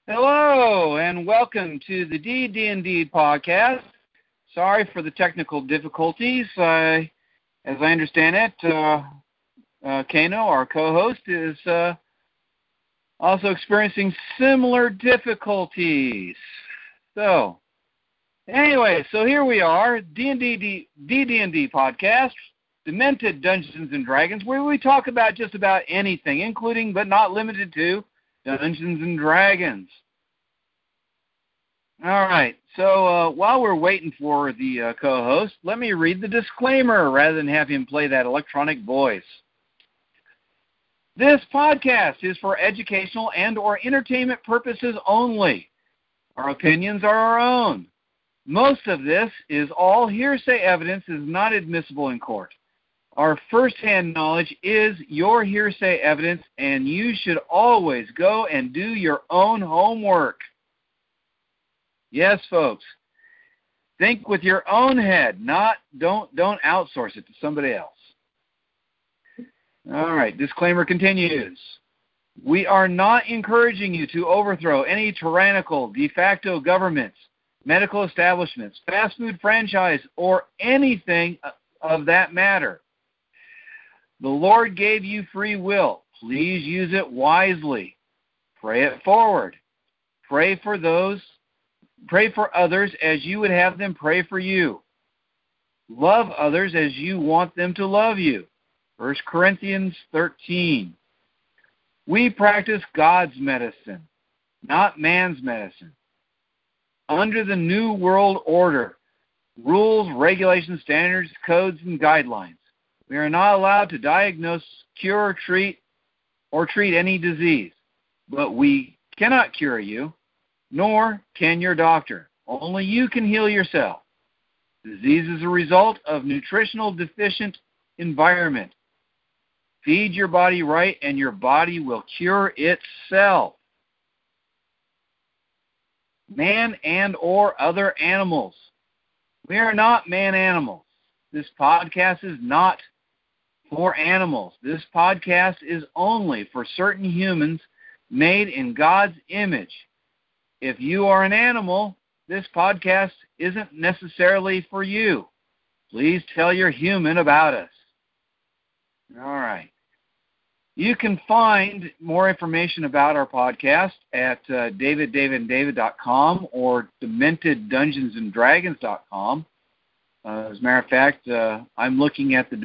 Hello, and welcome to the DD&D podcast. Sorry for the technical difficulties. As I understand it, Kano, our co-host, is also experiencing similar difficulties. So, anyway, here we are, DD&D podcast, Demented Dungeons & Dragons, where we talk about just about anything, including but not limited to Dungeons & Dragons. All right, so while we're waiting for the co-host, let me read the disclaimer rather than have him play that electronic voice. This podcast is for educational and or entertainment purposes only. Our opinions are our own. Most of this is all hearsay evidence, is not admissible in court. Our first-hand knowledge is your hearsay evidence, and you should always go and do your own homework. Yes, folks. Think with your own head, don't outsource it to somebody else. All right, disclaimer continues. We are not encouraging you to overthrow any tyrannical de facto governments, medical establishments, fast food franchise, or anything of that matter. The Lord gave you free will. Please use it wisely. Pray it forward. Pray for others as you would have them pray for you. Love others as you want them to love you. 1 Corinthians 13. We practice God's medicine, not man's medicine. Under the New World Order, rules, regulations, standards, codes, and guidelines, we are not allowed to diagnose, cure, treat any disease. But we cannot cure you, nor can your doctor. Only you can heal yourself. Disease is a result of nutritional deficient environment. Feed your body right, and your body will cure itself. Man and or other animals. We are not man-animals. This podcast is not for animals. This podcast is only for certain humans made in God's image. If you are an animal, this podcast isn't necessarily for you. Please tell your human about us. All right. You can find more information about our podcast at daviddaviddavid.com or dementeddungeonsanddragons.com. As a matter of fact, I'm looking at the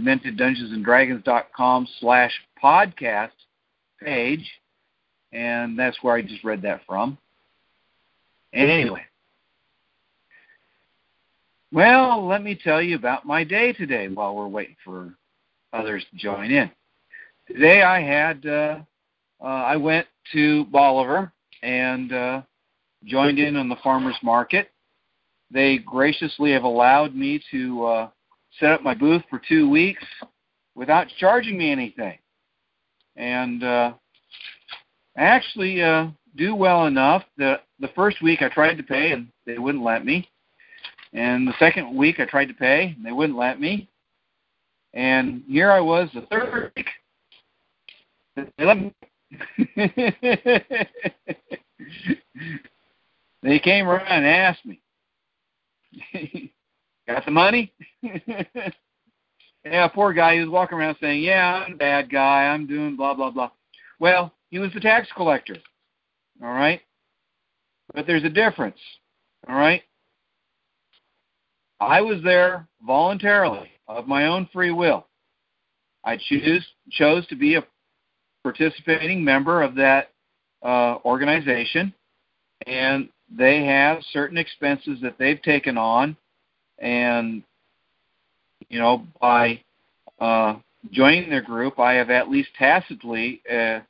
dementeddungeonsanddragons.com/podcast page, and that's where I just read that from. Anyway, well, let me tell you about my day today while we're waiting for others to join in. Today I went to Bolivar and joined in on the farmer's market. They graciously have allowed me to set up my booth for 2 weeks without charging me anything. And I actually do well enough that the first week I tried to pay and they wouldn't let me. And the second week I tried to pay and they wouldn't let me. And here I was the third week. They let me. They came around and asked me, got the money? Yeah, poor guy. He was walking around saying, yeah, I'm a bad guy. I'm doing blah, blah, blah. Well, he was the tax collector, all right? But there's a difference, all right? I was there voluntarily, of my own free will. I chose to be a participating member of that organization, and they have certain expenses that they've taken on, and, you know, by joining their group, I have at least tacitly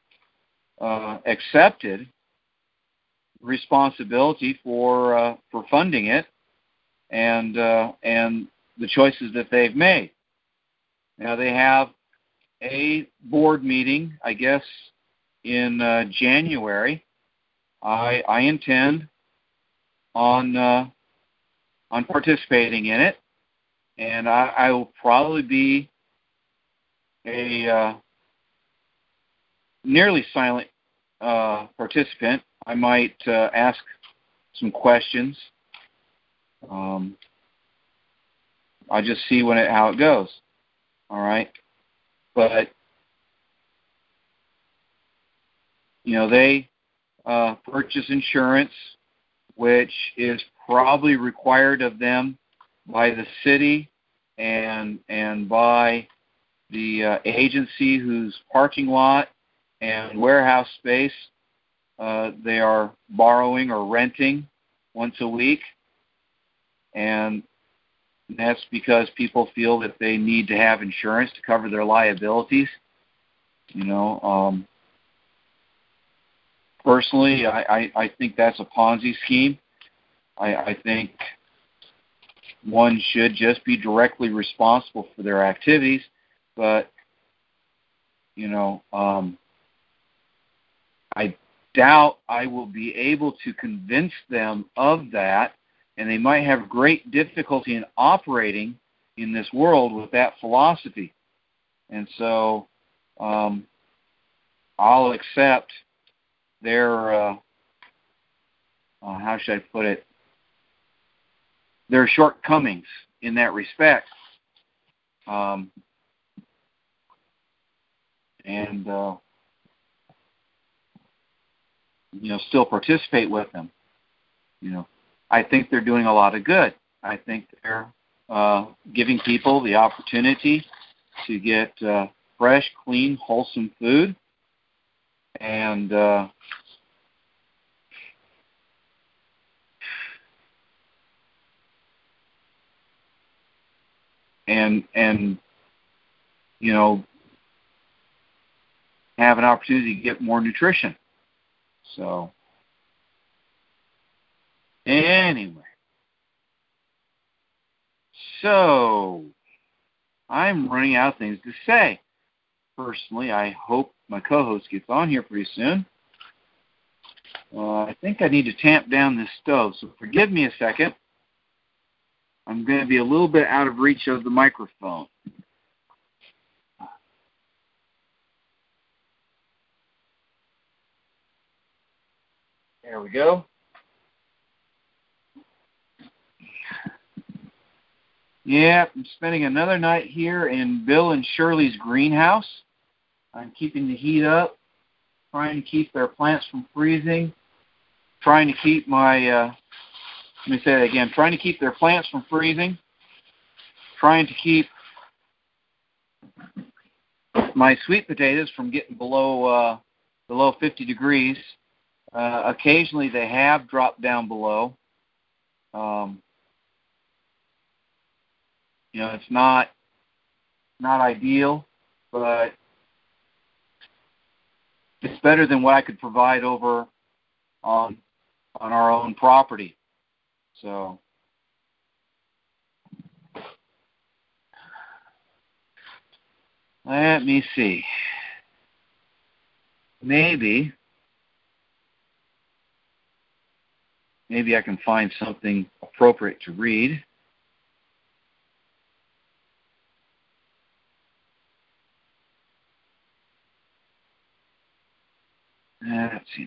accepted responsibility for funding it and the choices that they've made. Now, they have a board meeting, I guess, in January. I intend on participating in it, and I will probably be a nearly silent participant. I might ask some questions. I'll just see how it goes. All right, but they purchase insurance, which is probably required of them by the city and by the agency whose parking lot and warehouse space they are borrowing or renting once a week. And that's because people feel that they need to have insurance to cover their liabilities. Personally, I think that's a Ponzi scheme. I think one should just be directly responsible for their activities, but I doubt I will be able to convince them of that, and they might have great difficulty in operating in this world with that philosophy. And so I'll accept their, how should I put it, their shortcomings in that respect. And still participate with them. I think they're doing a lot of good. I think they're giving people the opportunity to get fresh, clean, wholesome food, and have an opportunity to get more nutrition. So anyway, I'm running out of things to say. Personally, I hope my co-host gets on here pretty soon. I think I need to tamp down this stove, so forgive me a second. I'm going to be a little bit out of reach of the microphone. There we go. Yeah, I'm spending another night here in Bill and Shirley's greenhouse. I'm keeping the heat up, trying to keep their plants from freezing, trying to keep my, let me say that again, trying to keep their plants from freezing, trying to keep my sweet potatoes from getting below 50 degrees. Occasionally they have dropped down below. It's not ideal, but it's better than what I could provide over on our own property. So let me see. Maybe I can find something appropriate to read. Let's see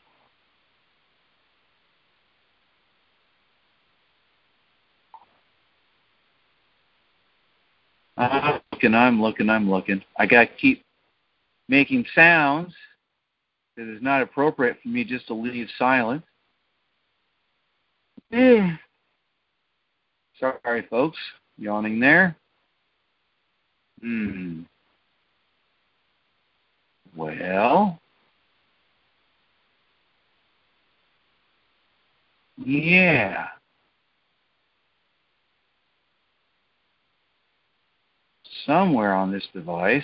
now. I'm looking. I got to keep making sounds. It is not appropriate for me just to leave silent. Sorry, folks. Yawning there. Well, yeah. Somewhere on this device,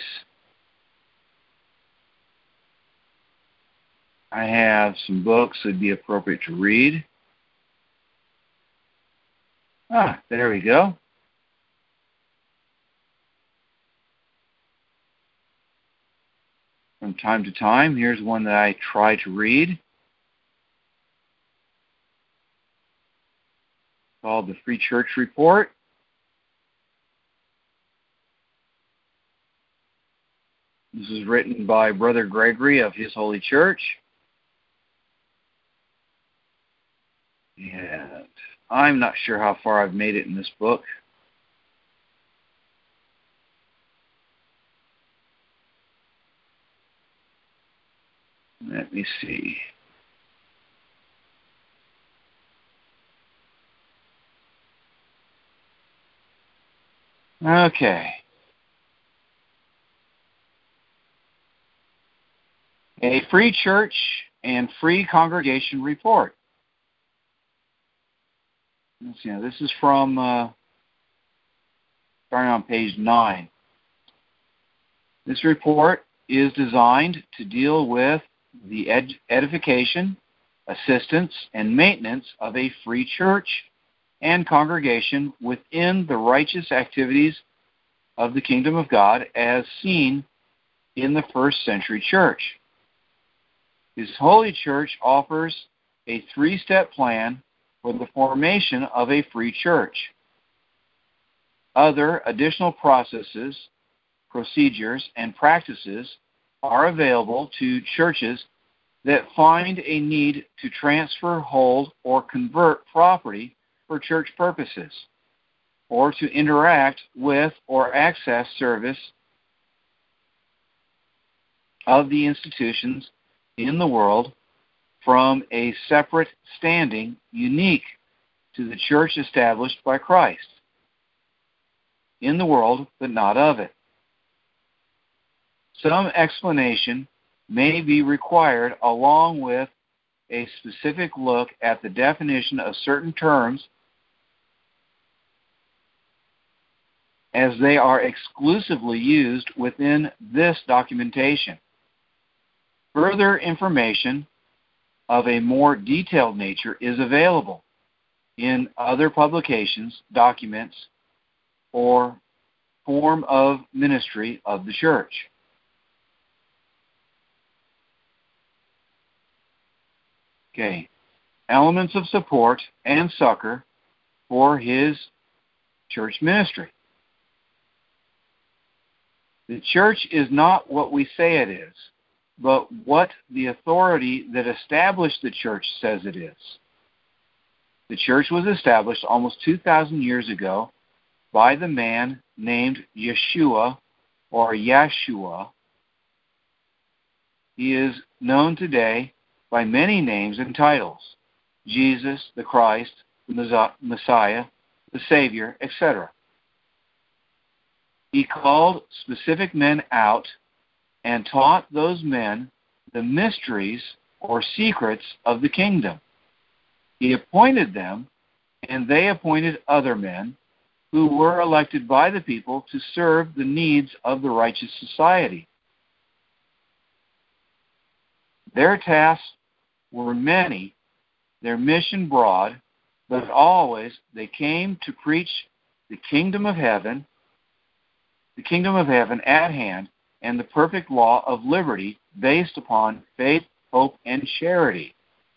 I have some books that would be appropriate to read. There we go. From time to time, here's one that I try to read, called The Free Church Report. This is written by Brother Gregory of His Holy Church. And I'm not sure how far I've made it in this book. Let me see. Okay. A free church and free congregation report. Let's see. Now, this is from starting on page 9. This report is designed to deal with the edification, assistance, and maintenance of a free church and congregation within the righteous activities of the kingdom of God as seen in the first century church. His Holy Church offers a 3-step plan for the formation of a free church. Other additional processes, procedures, and practices are available to churches that find a need to transfer, hold, or convert property for church purposes, or to interact with or access service of the institutions in the world from a separate standing unique to the church established by Christ in the world, but not of it. Some explanation may be required along with a specific look at the definition of certain terms as they are exclusively used within this documentation. Further information of a more detailed nature is available in other publications, documents, or form of ministry of the church. Okay. Elements of support and succor for his church ministry. The church is not what we say it is, but what the authority that established the church says it is. The church was established almost 2,000 years ago by the man named Yeshua or Yahshua. He is known today by many names and titles: Jesus, the Christ, the Messiah, the Savior, etc. He called specific men out and taught those men the mysteries or secrets of the kingdom. He appointed them, and they appointed other men who were elected by the people to serve the needs of the righteous society. Their tasks were many, their mission broad, but always they came to preach the kingdom of heaven at hand, and the perfect law of liberty based upon faith, hope, and charity.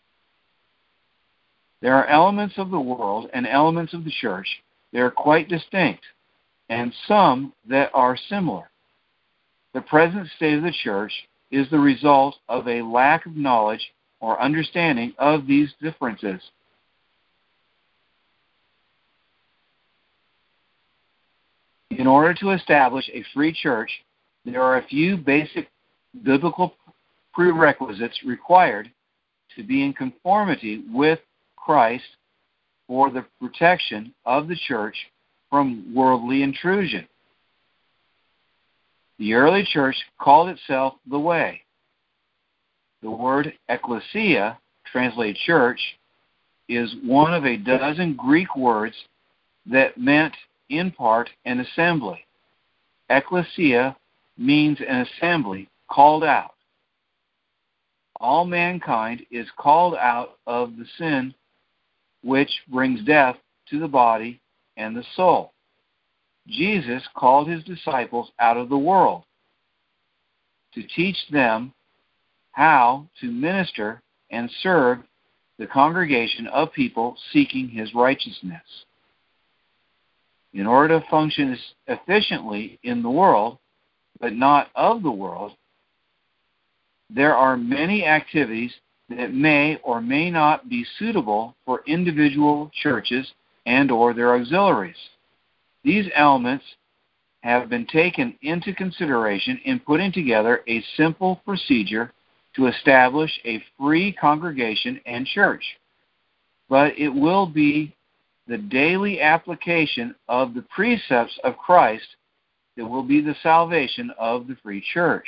There are elements of the world and elements of the church that are quite distinct, and some that are similar. The present state of the church is the result of a lack of knowledge or understanding of these differences. In order to establish a free church, there are a few basic biblical prerequisites required to be in conformity with Christ for the protection of the church from worldly intrusion. The early church called itself the Way. The word ecclesia, translated church, is one of a dozen Greek words that meant, in part, an assembly. Ecclesia means an assembly called out. All mankind is called out of the sin which brings death to the body and the soul. Jesus called his disciples out of the world to teach them how to minister and serve the congregation of people seeking his righteousness. In order to function efficiently in the world, but not of the world, there are many activities that may or may not be suitable for individual churches and or their auxiliaries. These elements have been taken into consideration in putting together a simple procedure to establish a free congregation and church. But it will be the daily application of the precepts of Christ that will be the salvation of the free church.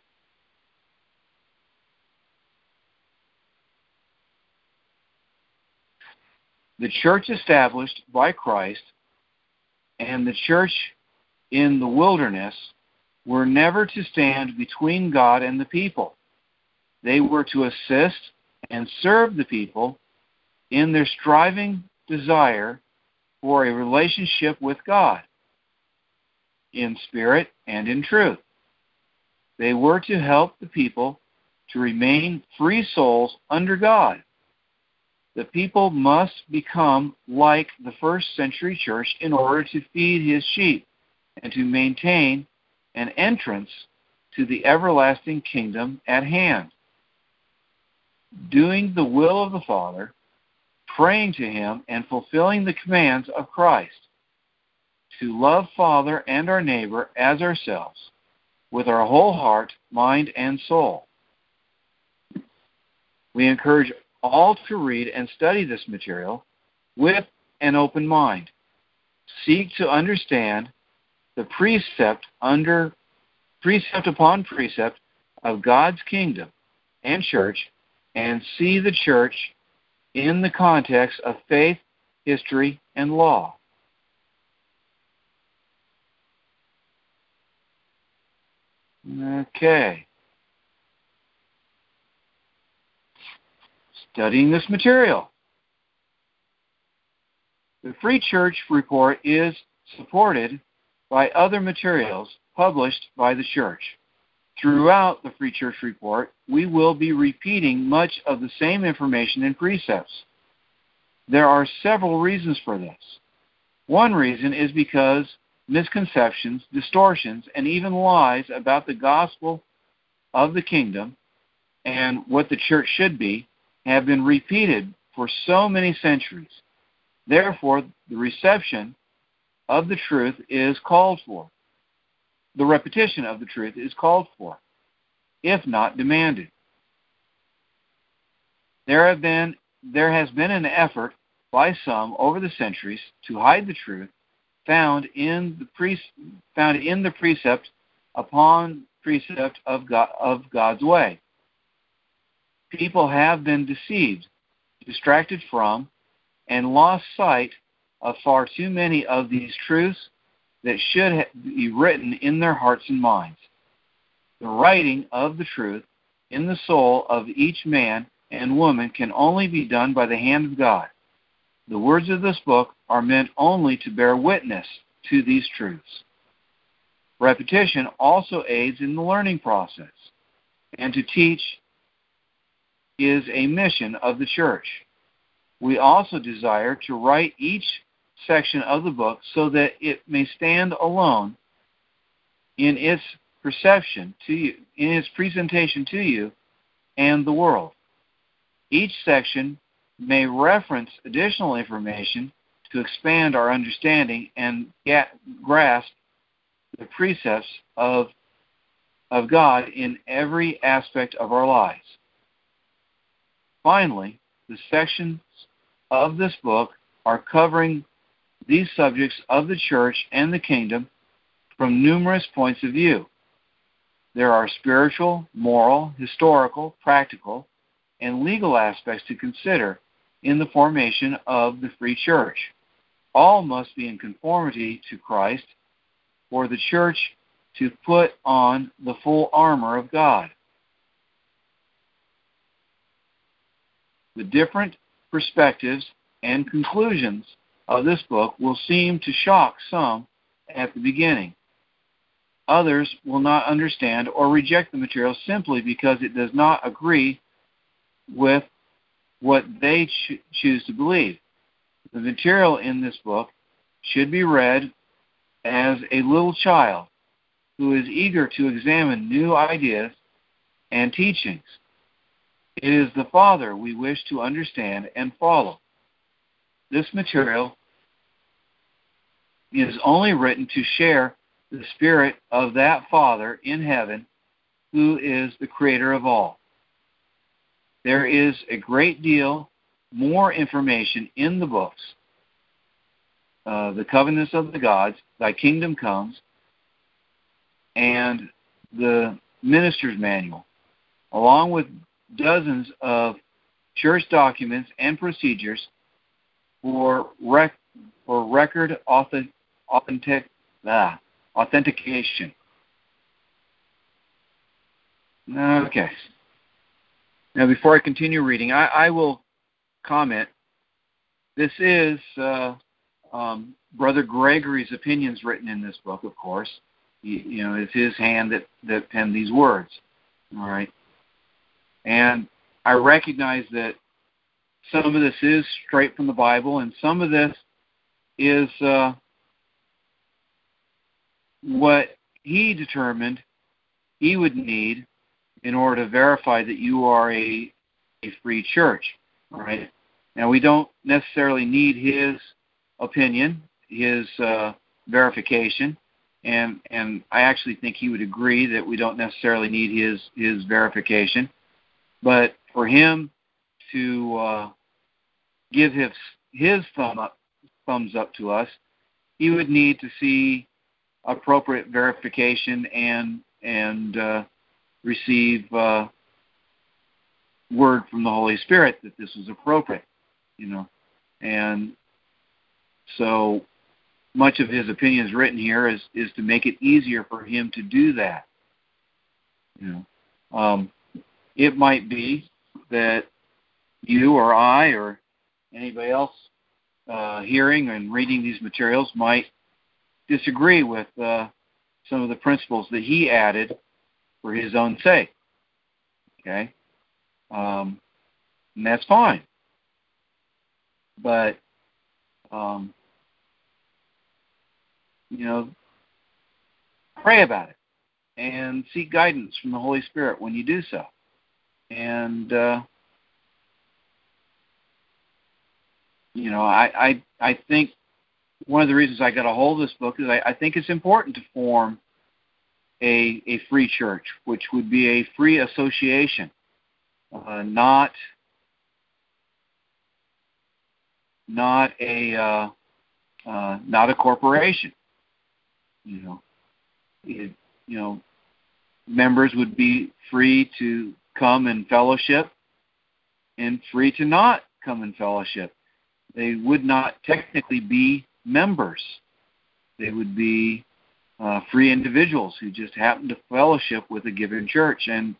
The church established by Christ and the church in the wilderness were never to stand between God and the people. They were to assist and serve the people in their striving desire for a relationship with God, in spirit and in truth. They were to help the people to remain free souls under God. The people must become like the first century church in order to feed his sheep and to maintain an entrance to the everlasting kingdom at hand. Doing the will of the Father, praying to him, and fulfilling the commands of Christ, to love Father and our neighbor as ourselves, with our whole heart, mind, and soul. We encourage all to read and study this material with an open mind. Seek to understand the precept upon precept of God's kingdom and church, and see the church in the context of faith, history, and law. Okay. Studying this material. The Free Church Report is supported by other materials published by the Church. Throughout the Free Church Report, we will be repeating much of the same information and precepts. There are several reasons for this. One reason is because misconceptions, distortions, and even lies about the gospel of the kingdom and what the church should be have been repeated for so many centuries. Therefore, the reception of the truth is called for. The repetition of the truth is called for, if not demanded. There has been an effort by some over the centuries to hide the truth found in the precept upon precept of God's way. People have been deceived, distracted from, and lost sight of far too many of these truths that should be written in their hearts and minds. The writing of the truth in the soul of each man and woman can only be done by the hand of God. The words of this book are meant only to bear witness to these truths. Repetition also aids in the learning process, and to teach is a mission of the church. We also desire to write each section of the book so that it may stand alone in its perception to you, in its presentation to you and the world. Each section may reference additional information to expand our understanding and grasp the precepts of God in every aspect of our lives. Finally, the sections of this book are covering these subjects of the church and the kingdom from numerous points of view. There are spiritual, moral, historical, practical, and legal aspects to consider in the formation of the free church. All must be in conformity to Christ for the church to put on the full armor of God. The different perspectives and conclusions of this book will seem to shock some at the beginning. Others will not understand or reject the material simply because it does not agree with what they choose to believe. The material in this book should be read as a little child who is eager to examine new ideas and teachings. It is the Father we wish to understand and follow. This material is only written to share the Spirit of that Father in heaven who is the Creator of all. There is a great deal more information in the books, The Covenants of the Gods, Thy Kingdom Comes, and the Minister's Manual, along with dozens of church documents and procedures for record authentication. Okay. Now, before I continue reading, I will comment. This is Brother Gregory's opinions written in this book, of course. It's his hand that penned these words. All right. And I recognize that some of this is straight from the Bible, and some of this is what he determined he would need in order to verify that you are a free church. All right. Now, we don't necessarily need his opinion, his verification, and I actually think he would agree that we don't necessarily need his verification. But for him to give his thumbs up to us, he would need to see appropriate verification and receive word from the Holy Spirit that this was appropriate, And so much of his opinion is written here is to make it easier for him to do that. It might be that you or I or anybody else hearing and reading these materials might disagree with some of the principles that he added for his own sake. Okay? And that's fine. But, pray about it and seek guidance from the Holy Spirit when you do so. And, I think one of the reasons I got a hold of this book is I think it's important to form a free church, which would be a free association, not a corporation. Members would be free to come and fellowship and free to not come and fellowship. They would not technically be members. They would be free individuals who just happen to fellowship with a given church, and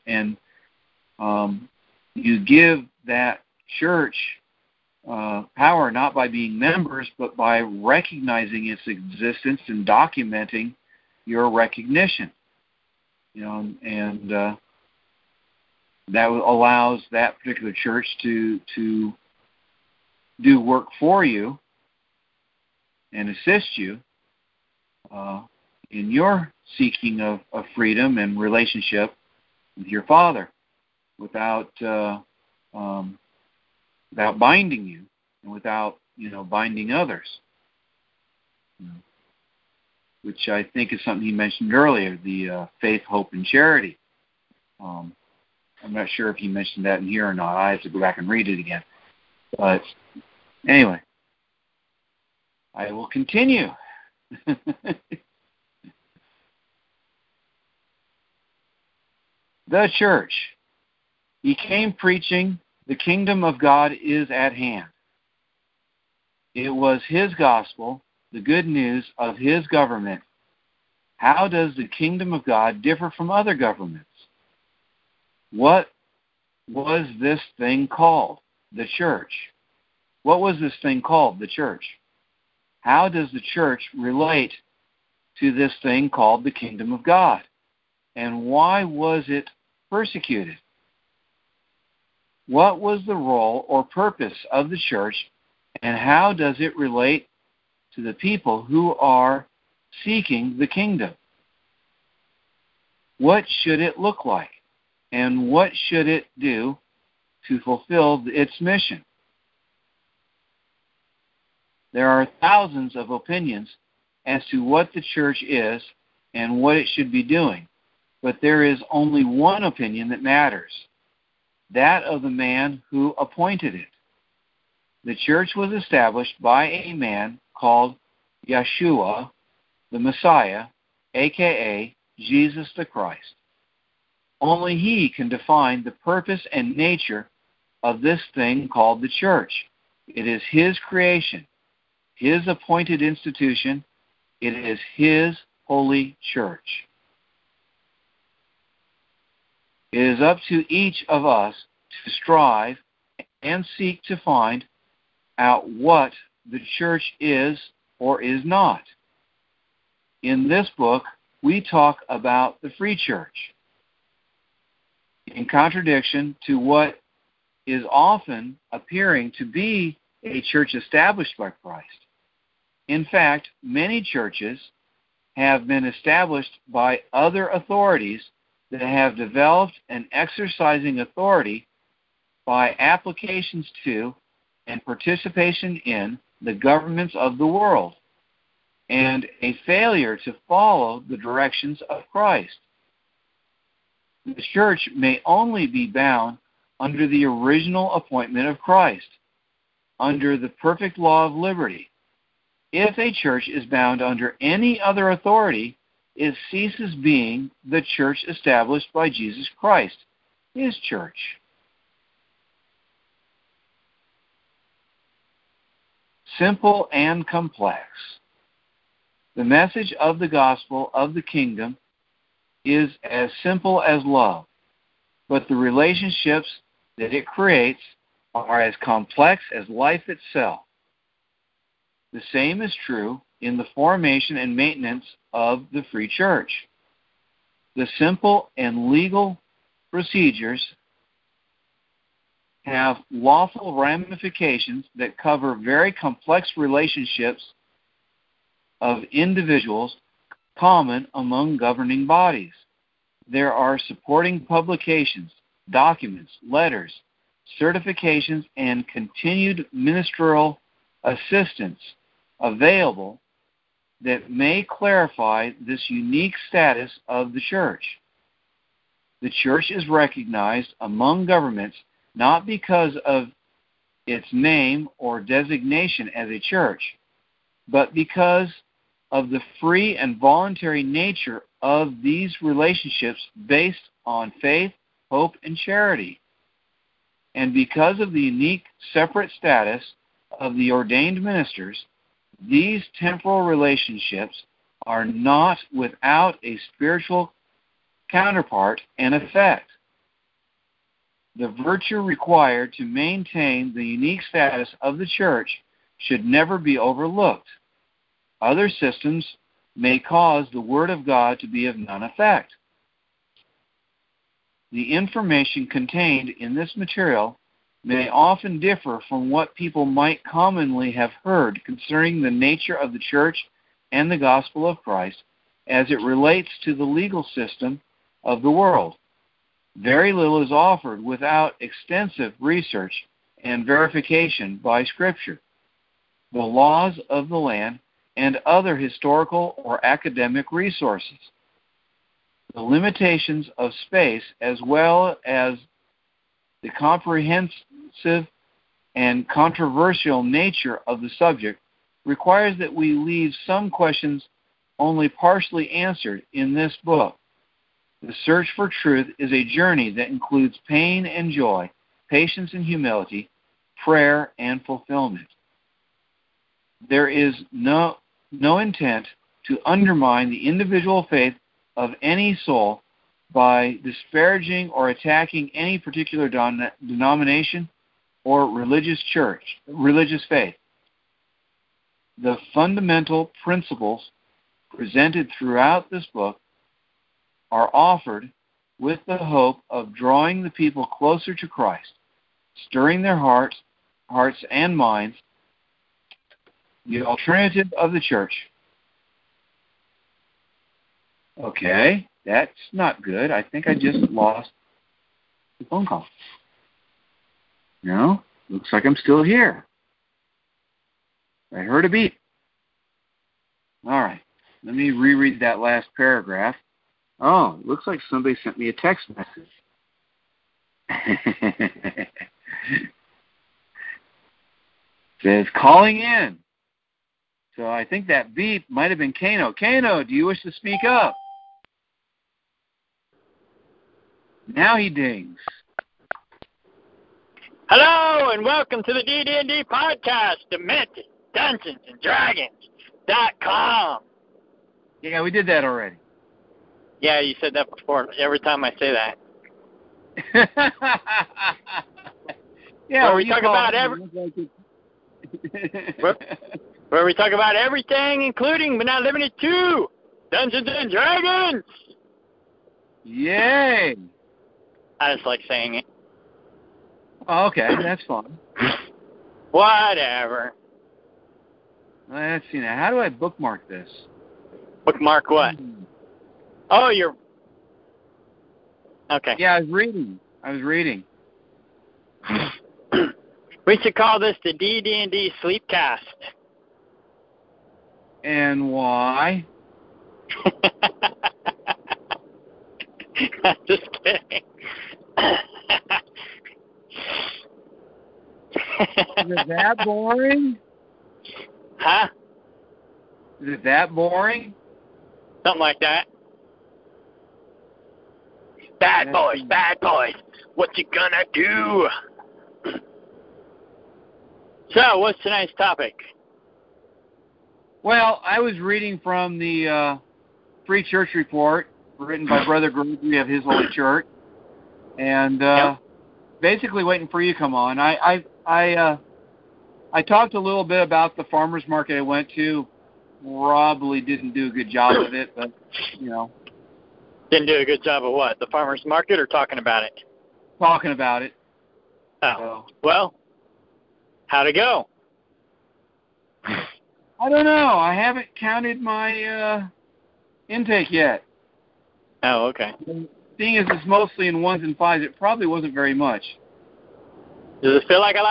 you give that church power not by being members, but by recognizing its existence and documenting your recognition. And that allows that particular church to do work for you and assist you in your seeking of freedom and relationship with your Father without binding you and without binding others, which I think is something he mentioned earlier, the faith, hope, and charity. I'm not sure if he mentioned that in here or not. I have to go back and read it again. But anyway, I will continue. The church. He came preaching, the kingdom of God is at hand. It was his gospel, the good news of his government. How does the kingdom of God differ from other governments? What was this thing called? The church. What was this thing called? The church. How does the church relate to this thing called the kingdom of God? And why was it persecuted? What was the role or purpose of the church, and how does it relate to the people who are seeking the kingdom? What should it look like? And what should it do to fulfill its mission. There are thousands of opinions as to what the church is and what it should be doing, but there is only one opinion that matters, that of the man who appointed it. The church was established by a man called Yeshua, the Messiah, aka Jesus the Christ. Only he can define the purpose and nature of this thing called the church. It is his creation, his appointed institution. It is his holy church. It is up to each of us to strive and seek to find out what the church is or is not. In this book, we talk about the free church. In contradiction to what is often appearing to be a church established by Christ. In fact, many churches have been established by other authorities that have developed an exercising authority by applications to and participation in the governments of the world, and a failure to follow the directions of Christ. The church may only be bound under the original appointment of Christ, under the perfect law of liberty. If a church is bound under any other authority, it ceases being the church established by Jesus Christ, his church. Simple and complex. The message of the gospel of the kingdom is as simple as love, but the relationships that it creates are as complex as life itself. The same is true in the formation and maintenance of the free church. The simple and legal procedures have lawful ramifications that cover very complex relationships of individuals common among governing bodies. There are supporting publications, documents, letters, certifications, and continued ministerial assistance available that may clarify this unique status of the church. The church is recognized among governments not because of its name or designation as a church, but because of the free and voluntary nature of these relationships based on faith, hope, and charity, and because of the unique separate status of the ordained ministers. These temporal relationships are not without a spiritual counterpart and effect. The virtue required to maintain the unique status of the church should never be overlooked. Other systems may cause the Word of God to be of none effect. The information contained in this material may often differ from what people might commonly have heard concerning the nature of the church and the gospel of Christ as it relates to the legal system of the world. Very little is offered without extensive research and verification by Scripture, the laws of the land, and other historical or academic resources. The limitations of space, as well as the comprehensive and controversial nature of the subject, requires that we leave some questions only partially answered in this book. The search for truth is a journey that includes pain and joy, patience and humility, prayer and fulfillment. There is no intent to undermine the individual faith of any soul by disparaging or attacking any particular denomination or religious faith. The fundamental principles presented throughout this book are offered with the hope of drawing the people closer to Christ, stirring their hearts and minds. The alternative of the church. Okay, that's not good. I think I just lost the phone call. No, looks like I'm still here. I heard a beep. All right, let me reread that last paragraph. Oh, looks like somebody sent me a text message. Says calling in. So I think that beep might have been Kano. Kano, do you wish to speak up? Now he dings. Hello and welcome to the DD&D podcast, Demented Dungeons and Dragons.com. Yeah, we did that already. Yeah, you said that before. Every time I say that. Yeah, where we talk about where we talk about everything, including but not limited to Dungeons and Dragons. Yay! I just like saying it. Oh, okay, that's fun. Whatever. Let's see now. How do I bookmark this? Bookmark what? Oh, you're... Okay. Yeah, I was reading. We should call this the DD&D Sleepcast. And why? Just kidding. Is it that boring? Huh? Is it that boring? Something like that. Bad boys. What you gonna do? So, what's tonight's topic? Well, I was reading from the Free Church Report, written by Brother Gregory of His Holy Church, and basically waiting for you to come on. I talked a little bit about the farmers market I went to. Probably didn't do a good job of it, but you know. Didn't do a good job of what? The farmers market or talking about it? Talking about it. Oh, well, how'd it go? I don't know. I haven't counted my intake yet. Oh, okay. Seeing as it's mostly in 1s and 5s, it probably wasn't very much. Does it feel like a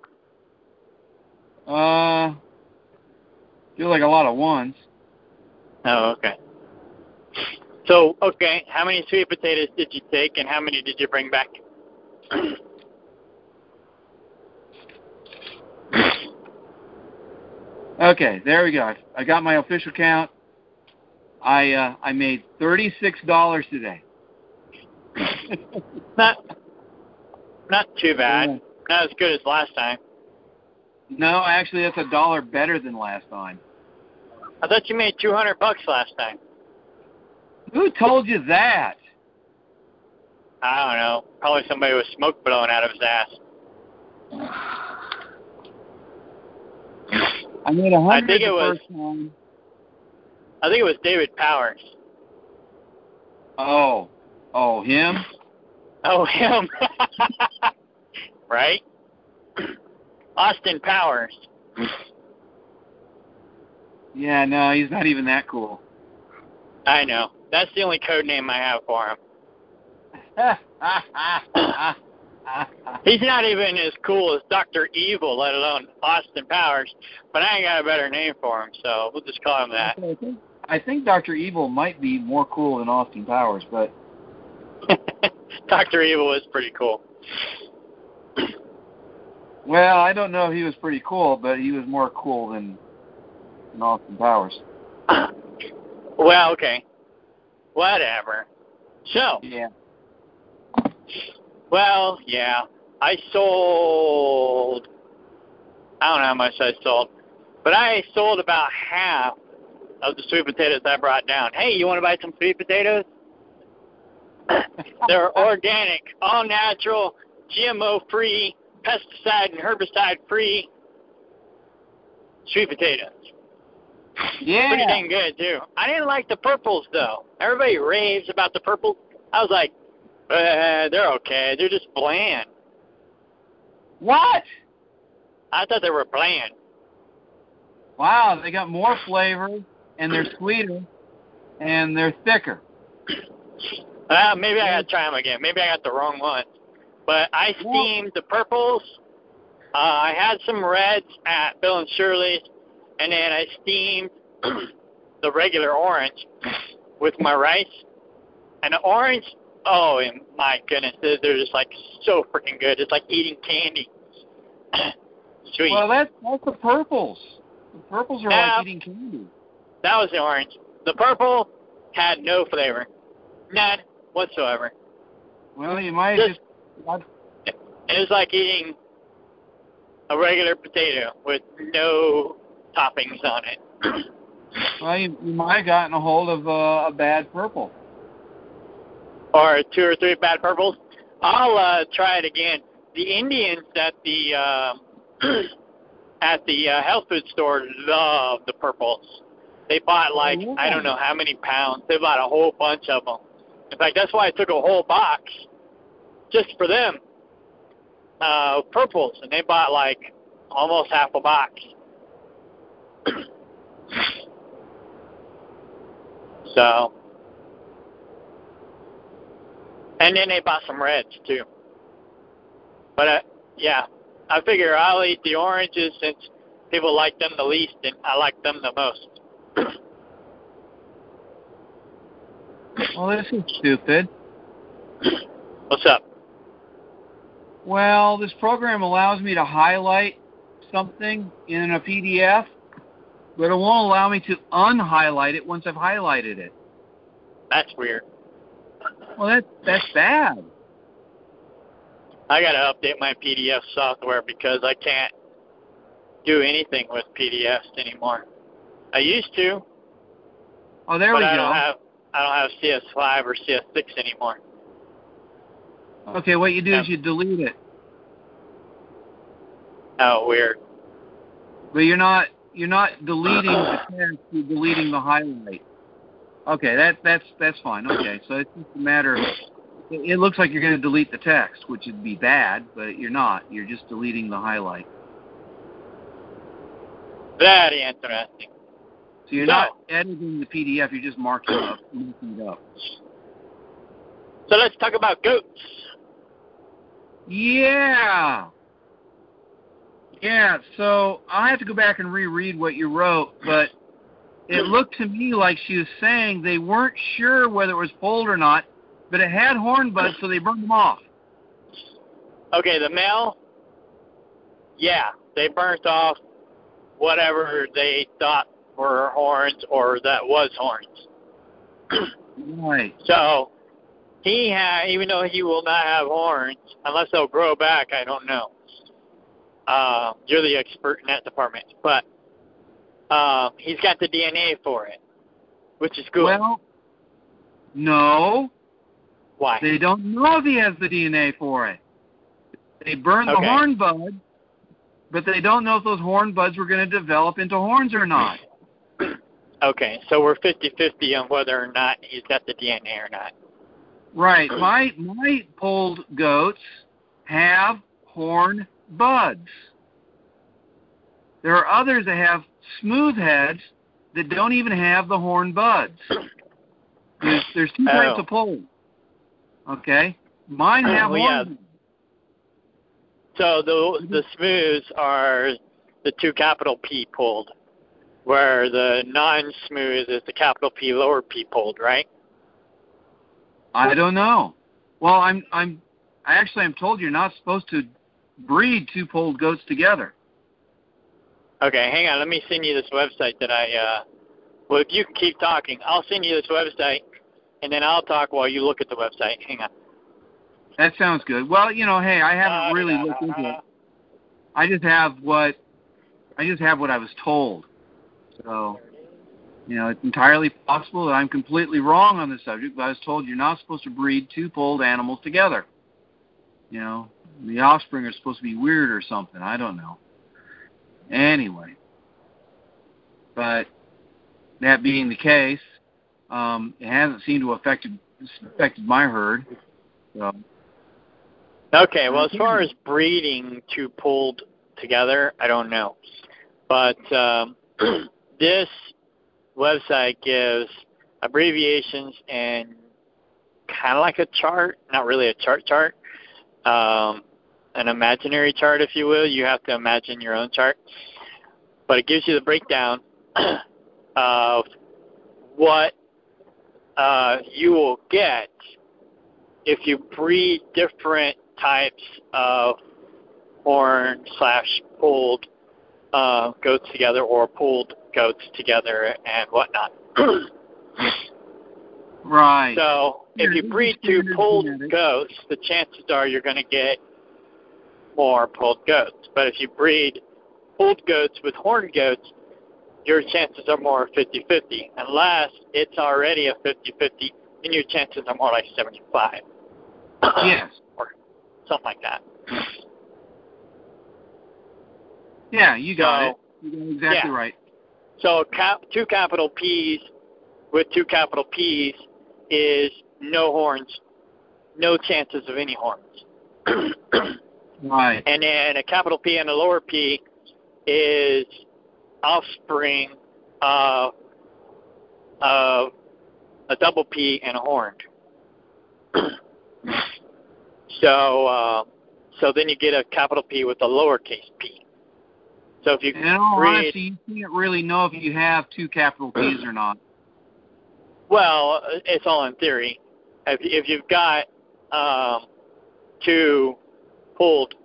lot? Feel like a lot of 1s. Oh, okay. So, okay, how many sweet potatoes did you take, and how many did you bring back? Okay, there we go. I got my official count. I made $36 today. Not too bad. Not as good as last time. No, actually, that's $1 better than last time. I thought you made $200 last time. Who told you that? I don't know. Probably somebody with smoke blowing out of his ass. I made 100 I think first time. I think it was David Powers. Oh, him? Oh, him. Right? Austin Powers. Yeah, no, he's not even that cool. I know. That's the only code name I have for him. He's not even as cool as Dr. Evil, let alone Austin Powers, but I ain't got a better name for him, so we'll just call him that. I think Dr. Evil might be more cool than Austin Powers, but... Dr. Evil is pretty cool. Well, I don't know if he was pretty cool, but he was more cool than Austin Powers. Well, okay. Whatever. So. Yeah. Well, yeah. I don't know how much I sold, but I sold about half of the sweet potatoes I brought down. Hey, you want to buy some sweet potatoes? They're organic, all natural, GMO-free, pesticide and herbicide-free sweet potatoes. Yeah. Pretty dang good, too. I didn't like the purples, though. Everybody raves about the purples. I was like, they're okay. They're just bland. What? I thought they were bland. Wow, they got more flavor, and they're sweeter, and they're thicker. Maybe I got to try them again. Maybe I got the wrong one. But I steamed the purples, I had some reds at Bill and Shirley's, and then I steamed the regular orange with my rice. And the orange, oh my goodness, they're just like so freaking good. It's like eating candy. Sweet. Well, that's the purples. The purples are like eating candy. That was the orange. The purple had no flavor. None whatsoever. Well, you might just... It was like eating a regular potato with no toppings on it. Well, you might have gotten a hold of a bad purple. Or 2 or 3 bad purples. I'll try it again. The Indians at the health food store love the purples. They bought I don't know how many pounds. They bought a whole bunch of them. In fact, that's why I took a whole box just for them. Purples, and they bought almost half a box. So, and then they bought some reds too. But yeah, I figure I'll eat the oranges since people like them the least, and I like them the most. Well, this is stupid. What's up? Well, this program allows me to highlight something in a PDF, but it won't allow me to unhighlight it once I've highlighted it. That's weird. Well, that's bad. I got to update my PDF software because I can't do anything with PDFs anymore. I used to. Oh, there we go. I don't have CS5 or CS6 anymore. Okay, what you do is you delete it. Oh, weird. But you're not deleting the text, you're deleting the highlight. Okay, that's fine. Okay, so it's just a matter of, it looks like you're going to delete the text, which would be bad, but you're not. You're just deleting the highlight. Very interesting. So you're not editing the PDF, you're just marking it up. So let's talk about goats. Yeah, so I'll have to go back and reread what you wrote, but it looked to me like she was saying they weren't sure whether it was polled or not, but it had horn buds, so they burned them off. Okay, the male, yeah, they burnt off whatever they thought were horns or that was horns. Right. So even though he will not have horns, unless they'll grow back, I don't know. You're the expert in that department. But he's got the DNA for it, which is good. Well, no. Why? They don't know if he has the DNA for it. They burned the horn buds, but they don't know if those horn buds were going to develop into horns or not. Okay, so we're 50-50 on whether or not he's got the DNA or not. Right. My polled goats have horn buds. There are others that have smooth heads that don't even have the horn buds. There's 2 types of polled. Okay? Mine have horn buds. So the smooths are the 2 capital P pulled, where the non-smooth is the capital P lower P pulled, right? I don't know. Well, I'm told you're not supposed to breed 2 polled goats together. Okay, hang on. Let me send you this website that well, if you can keep talking, I'll send you this website, and then I'll talk while you look at the website. Hang on. That sounds good. Well, hey, I haven't really looked into it. I just have what I was told. So, it's entirely possible that I'm completely wrong on this subject, but I was told you're not supposed to breed 2 polled animals together. The offspring are supposed to be weird or something. I don't know. Anyway, but that being the case, it hasn't seemed to have affected my herd. So. Okay, well, as far as breeding 2 pulled together, I don't know. But this website gives abbreviations and kind of like a chart, not really a chart, an imaginary chart, if you will. You have to imagine your own chart. But it gives you the breakdown of what you will get if you breed different types of horn/pulled goats together, or pulled goats together and whatnot. Right. So if you breed two pulled goats, the chances are you're going to get more pulled goats. But if you breed pulled goats with horned goats, your chances are more 50-50. Unless it's already a 50-50, then your chances are more like 75. Yes. Or something like that. Yeah, you got it. You got it exactly right. So two capital P's with two capital P's is no horns, no chances of any horns. Right. And then a capital P and a lower P is offspring of a double P and a horned. So then you get a capital P with a lowercase p. So if you in all honesty, you can't really know if you have two capital P's or not. Well, it's all in theory. If you've got two pulled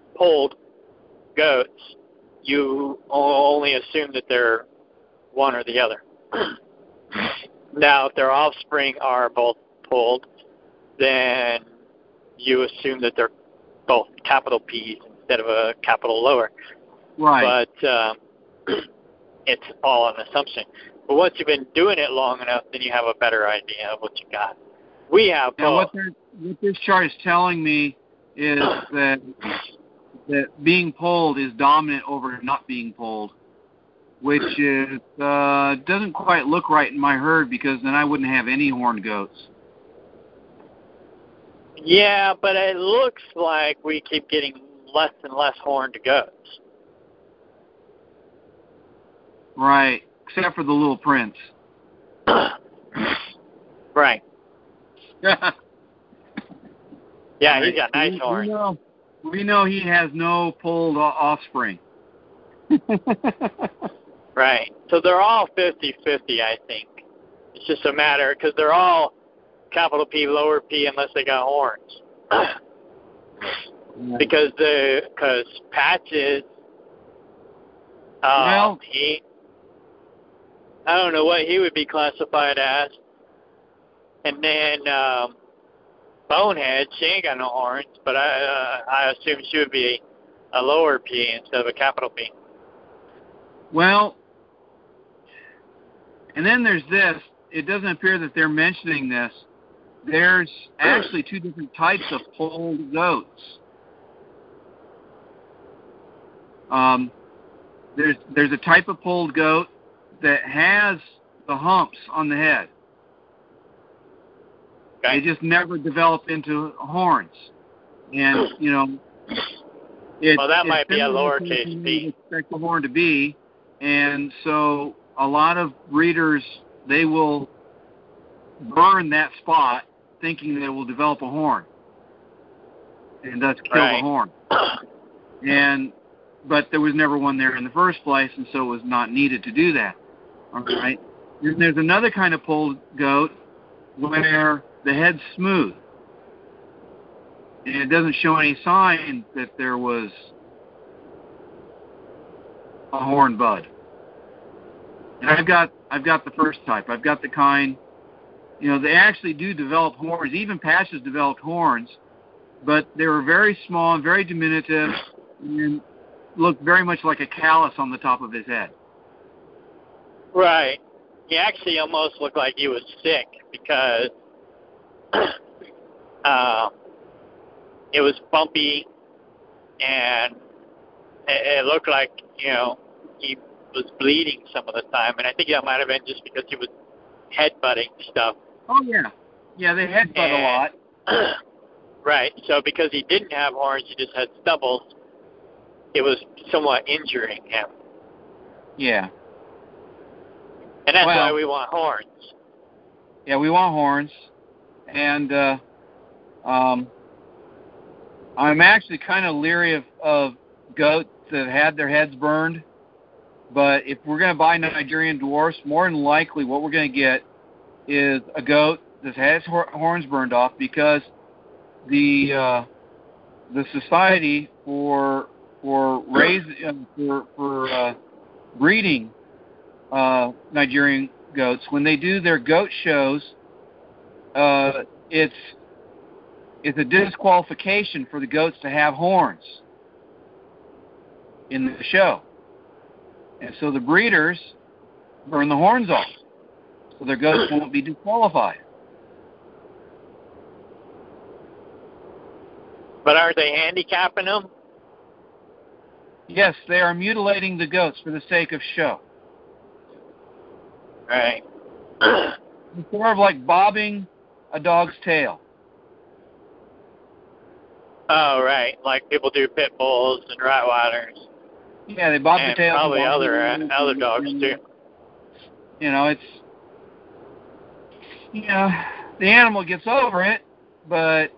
goats, you only assume that they're one or the other. Now, if their offspring are both pulled, then you assume that they're both capital P's instead of a capital lower. Right. But it's all an assumption. But once you've been doing it long enough, then you have a better idea of what you got. We have both. What this chart is telling me is that being pulled is dominant over not being pulled, which is doesn't quite look right in my herd, because then I wouldn't have any horned goats. Yeah, but it looks like we keep getting less and less horned goats. Right, except for the little prince. Right. Yeah, he's got nice horns. We know he has no pulled offspring. Right. So they're all 50-50, I think. It's just a matter, because they're all capital P, lower P, unless they got horns. Because Patches, I don't know what he would be classified as. And then Bonehead, she ain't got no horns, but I assume she would be a lower P instead of a capital P. Well, and then there's this. It doesn't appear that they're mentioning this. There's actually two different types of pulled goats. There's a type of pulled goat that has the humps on the head. Okay. They just never develop into horns. And, well, that might be a lowercase p. Expect the horn to be. And so a lot of breeders, they will burn that spot thinking that it will develop a horn, and thus kill the horn. But there was never one there in the first place, and so it was not needed to do that. All right. Then there's another kind of pulled goat where the head's smooth, and it doesn't show any sign that there was a horn bud. And I've got the first type. I've got the kind, they actually do develop horns. Even Patches developed horns, but they were very small and very diminutive, and looked very much like a callus on the top of his head. Right. He actually almost looked like he was sick, because it was bumpy, and it looked like, he was bleeding some of the time, and I think that might have been just because he was headbutting stuff. Oh, yeah. Yeah, they headbutt a lot. Right. So because he didn't have horns, he just had stubbles, it was somewhat injuring him. Yeah. And that's why we want horns. Yeah, we want horns. And I'm actually kind of leery of goats that have had their heads burned. But if we're going to buy Nigerian dwarfs, more than likely what we're going to get is a goat that has horns burned off, because the society for breeding Nigerian goats, when they do their goat shows, it's a disqualification for the goats to have horns in the show. And so the breeders burn the horns off, so their goats won't be disqualified. But aren't they handicapping them? Yes, they are mutilating the goats for the sake of show. Right. It's sort of like bobbing a dog's tail. Oh, right. Like people do pit bulls and Rottweilers. Yeah, they bob the tail. Probably other dogs too. You know, the animal gets over it, but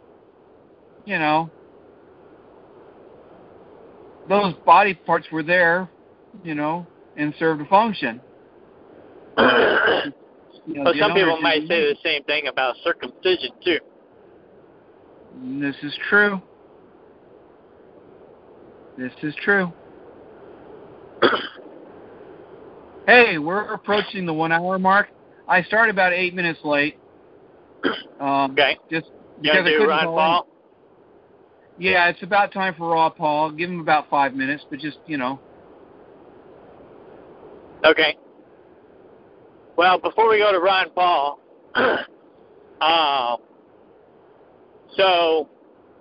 those body parts were there, and served a function. Well, some people might say the same thing about circumcision too. This is true. Hey, we're approaching the 1 hour mark. I started about 8 minutes late. Okay. Just you because I couldn't Ron Paul? Yeah, it's about time for Raw Paul. Give him about 5 minutes, but just, Okay. Well, before we go to Ron Paul, so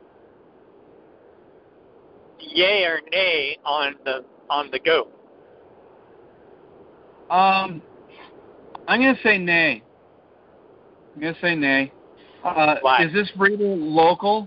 yay or nay on the goat? I'm going to say nay. Why? Is this breeder local?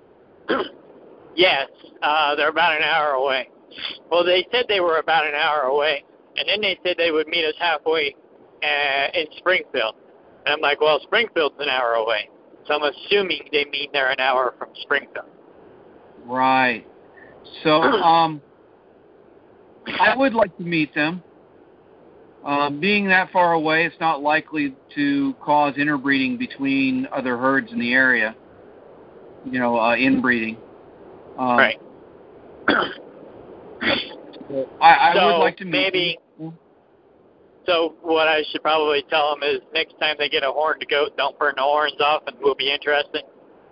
Yes, they're about an hour away. Well, they said they were about an hour away, and then they said they would meet us halfway in Springfield. And I'm like, well, Springfield's an hour away, so I'm assuming they mean they're an hour from Springfield. Right. So, I would like to meet them. Being that far away, it's not likely to cause interbreeding between other herds in the area. Inbreeding. Right. I would like to meet maybe. them. So what I should probably tell them is next time they get a horned goat, don't burn the horns off, and we'll be interested.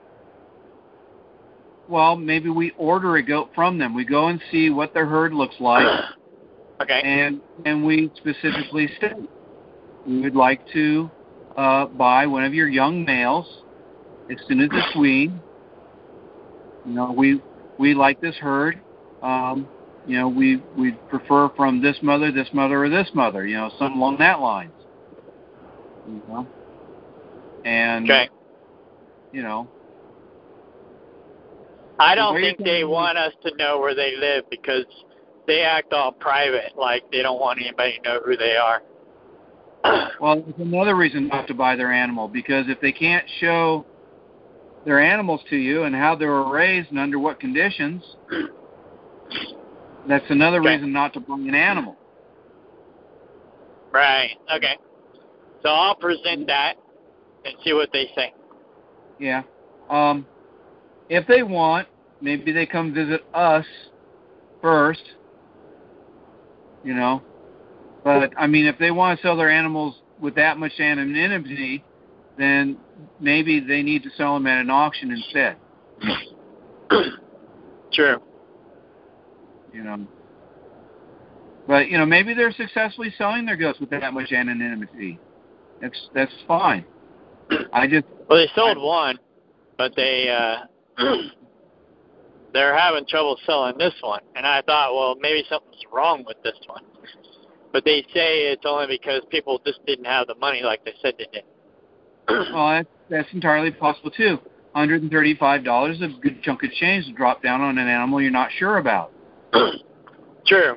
Well, maybe we order a goat from them. We go and see what their herd looks like. Okay. And we specifically say we would like to buy one of your young males as soon as it's weaned. We like this herd. We prefer from this mother, or this mother. Something along that lines. And okay. I don't think they want us to know where they live because they act all private, like they don't want anybody to know who they are. Well, it's another reason not to buy their animal, because if they can't show their animals to you and how they were raised and under what conditions, that's another reason not to buy an animal. Right. Okay. So I'll present that and see what they say. Yeah. If they want, maybe they come visit us first, But, if they want to sell their animals with that much anonymity, then maybe they need to sell them at an auction instead. True. But, maybe they're successfully selling their goats with that much anonymity. That's fine. Well, they sold one, but they're having trouble selling this one. And I thought, well, maybe something's wrong with this one. But they say it's only because people just didn't have the money like they said they did. Well, that's entirely possible, too. $135 is a good chunk of change to drop down on an animal you're not sure about. True.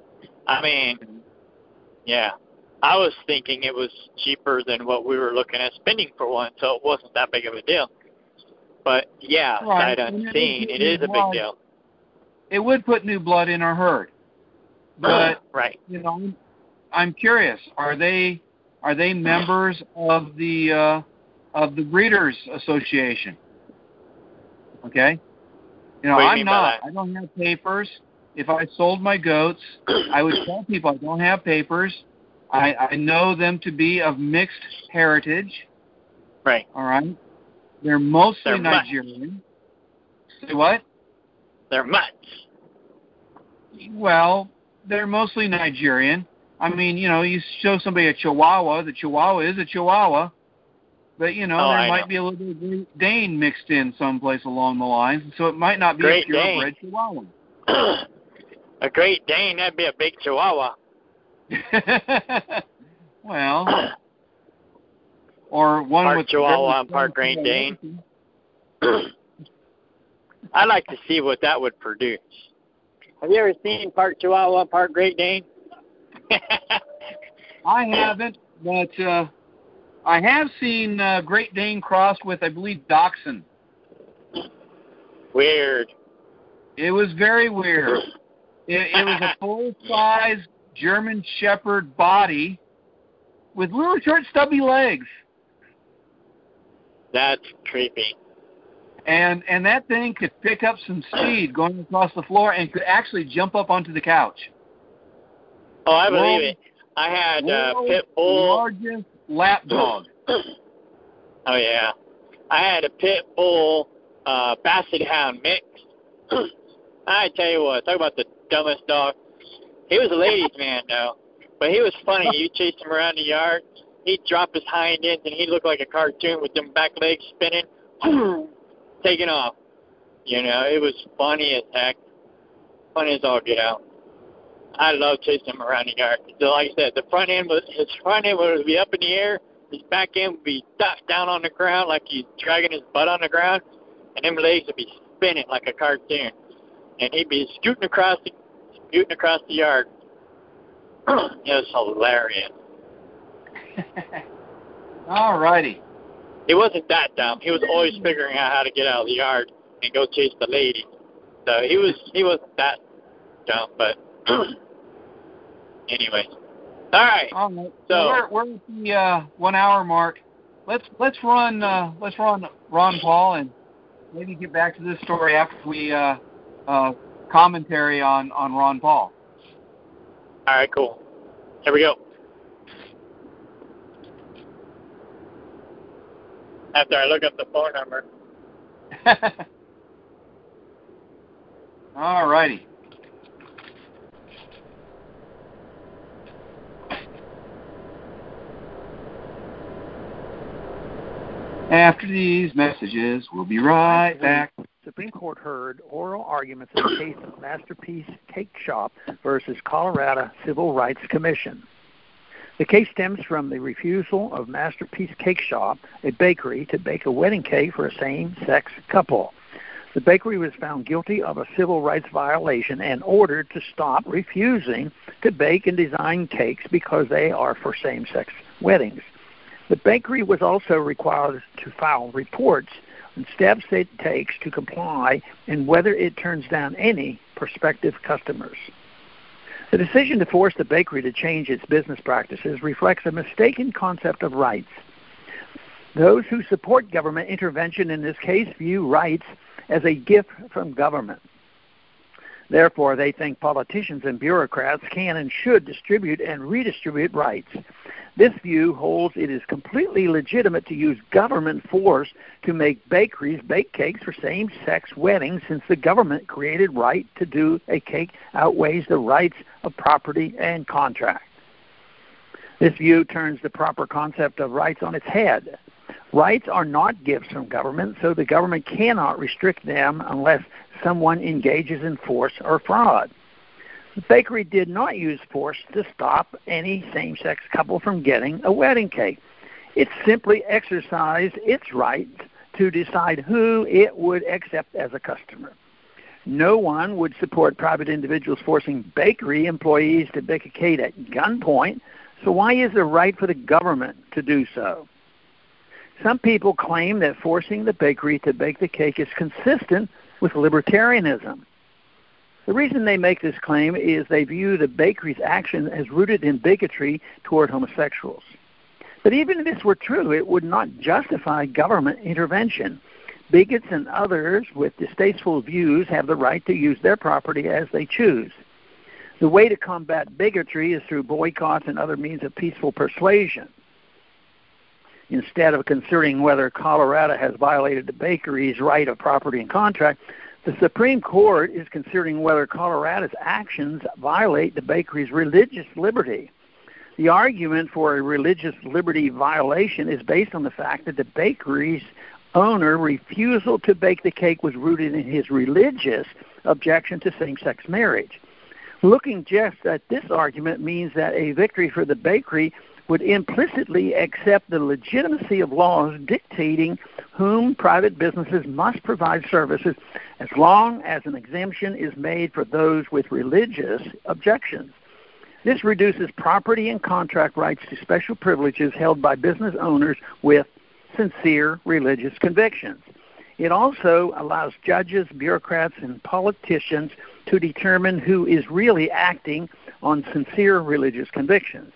Yeah. I was thinking it was cheaper than what we were looking at spending for one, so it wasn't that big of a deal. But, yeah, Right. sight unseen, it is a big deal. It would put new blood in our herd. But, right. you know, I'm curious, are they members of the Breeders Association? Okay? You know, I'm not. I don't have papers. If I sold my goats, I would tell people I don't have papers. I know them to be of mixed heritage. Right. All right? They're mostly Nigerian. Say what? They're mutts. Well, they're mostly Nigerian. I mean, you know, you show somebody a Chihuahua, the Chihuahua is a Chihuahua. But, you know, there might be a little bit of Great Dane mixed in someplace along the lines, so it might not be a purebred Chihuahua. A Great Dane, that'd be a big Chihuahua. Well, or one part with Chihuahua and part Great Dane. I'd like to see what that would produce. Have you ever seen part Chihuahua, part Great Dane? I haven't, but I have seen Great Dane crossed with, I believe, Dachshund. Weird. It was very weird. It was a full-size German Shepherd body with little short stubby legs. That's creepy. And that thing could pick up some speed going across the floor and could actually jump up onto the couch. Oh, I believe it. I had pit bull. Largest lap dog. Oh, yeah. I had a pit bull basset hound mix. I tell you what, talk about the dumbest dog. He was a ladies' man, though. But he was funny. You chased him around the yard. He'd drop his hind ends, and he'd look like a cartoon with them back legs spinning, taking off. You know, it was funny as heck. Funny as all get out. I love chasing him around the yard. So like I said, his front end would be up in the air. His back end would be down on the ground like he's dragging his butt on the ground. And them legs would be spinning like a cartoon. And he'd be scooting across the yard. It was hilarious. All righty. He wasn't that dumb. He was always figuring out how to get out of the yard and go chase the lady. So he wasn't that dumb, but anyway. All right. So we're at the 1 hour mark. Let's run Ron Paul and maybe get back to this story after we commentary on Ron Paul. All right, cool. Here we go. After I look up the phone number. All righty. After these messages, we'll be right back. Supreme Court heard oral arguments in the case of Masterpiece Cake Shop versus Colorado Civil Rights Commission. The case stems from the refusal of Masterpiece Cake Shop, a bakery, to bake a wedding cake for a same-sex couple. The bakery was found guilty of a civil rights violation and ordered to stop refusing to bake and design cakes because they are for same-sex weddings. The bakery was also required to file reports on steps it takes to comply and whether it turns down any prospective customers. The decision to force the bakery to change its business practices reflects a mistaken concept of rights. Those who support government intervention in this case view rights as a gift from government. Therefore, they think politicians and bureaucrats can and should distribute and redistribute rights. This view holds it is completely legitimate to use government force to make bakeries bake cakes for same-sex weddings, since the government created right to do a cake outweighs the rights of property and contract. This view turns the proper concept of rights on its head. Rights are not gifts from government, so the government cannot restrict them unless someone engages in force or fraud. The bakery did not use force to stop any same-sex couple from getting a wedding cake. It simply exercised its right to decide who it would accept as a customer. No one would support private individuals forcing bakery employees to bake a cake at gunpoint, so why is it right for the government to do so? Some people claim that forcing the bakery to bake the cake is consistent with libertarianism. The reason they make this claim is they view the bakery's action as rooted in bigotry toward homosexuals. But even if this were true, it would not justify government intervention. Bigots and others with distasteful views have the right to use their property as they choose. The way to combat bigotry is through boycotts and other means of peaceful persuasion. Instead of considering whether Colorado has violated the bakery's right of property and contract, the Supreme Court is considering whether Colorado's actions violate the bakery's religious liberty. The argument for a religious liberty violation is based on the fact that the bakery's owner refusal to bake the cake was rooted in his religious objection to same-sex marriage. Looking just at this argument means that a victory for the bakery would implicitly accept the legitimacy of laws dictating whom private businesses must provide services as long as an exemption is made for those with religious objections. This reduces property and contract rights to special privileges held by business owners with sincere religious convictions. It also allows judges, bureaucrats, and politicians to determine who is really acting on sincere religious convictions.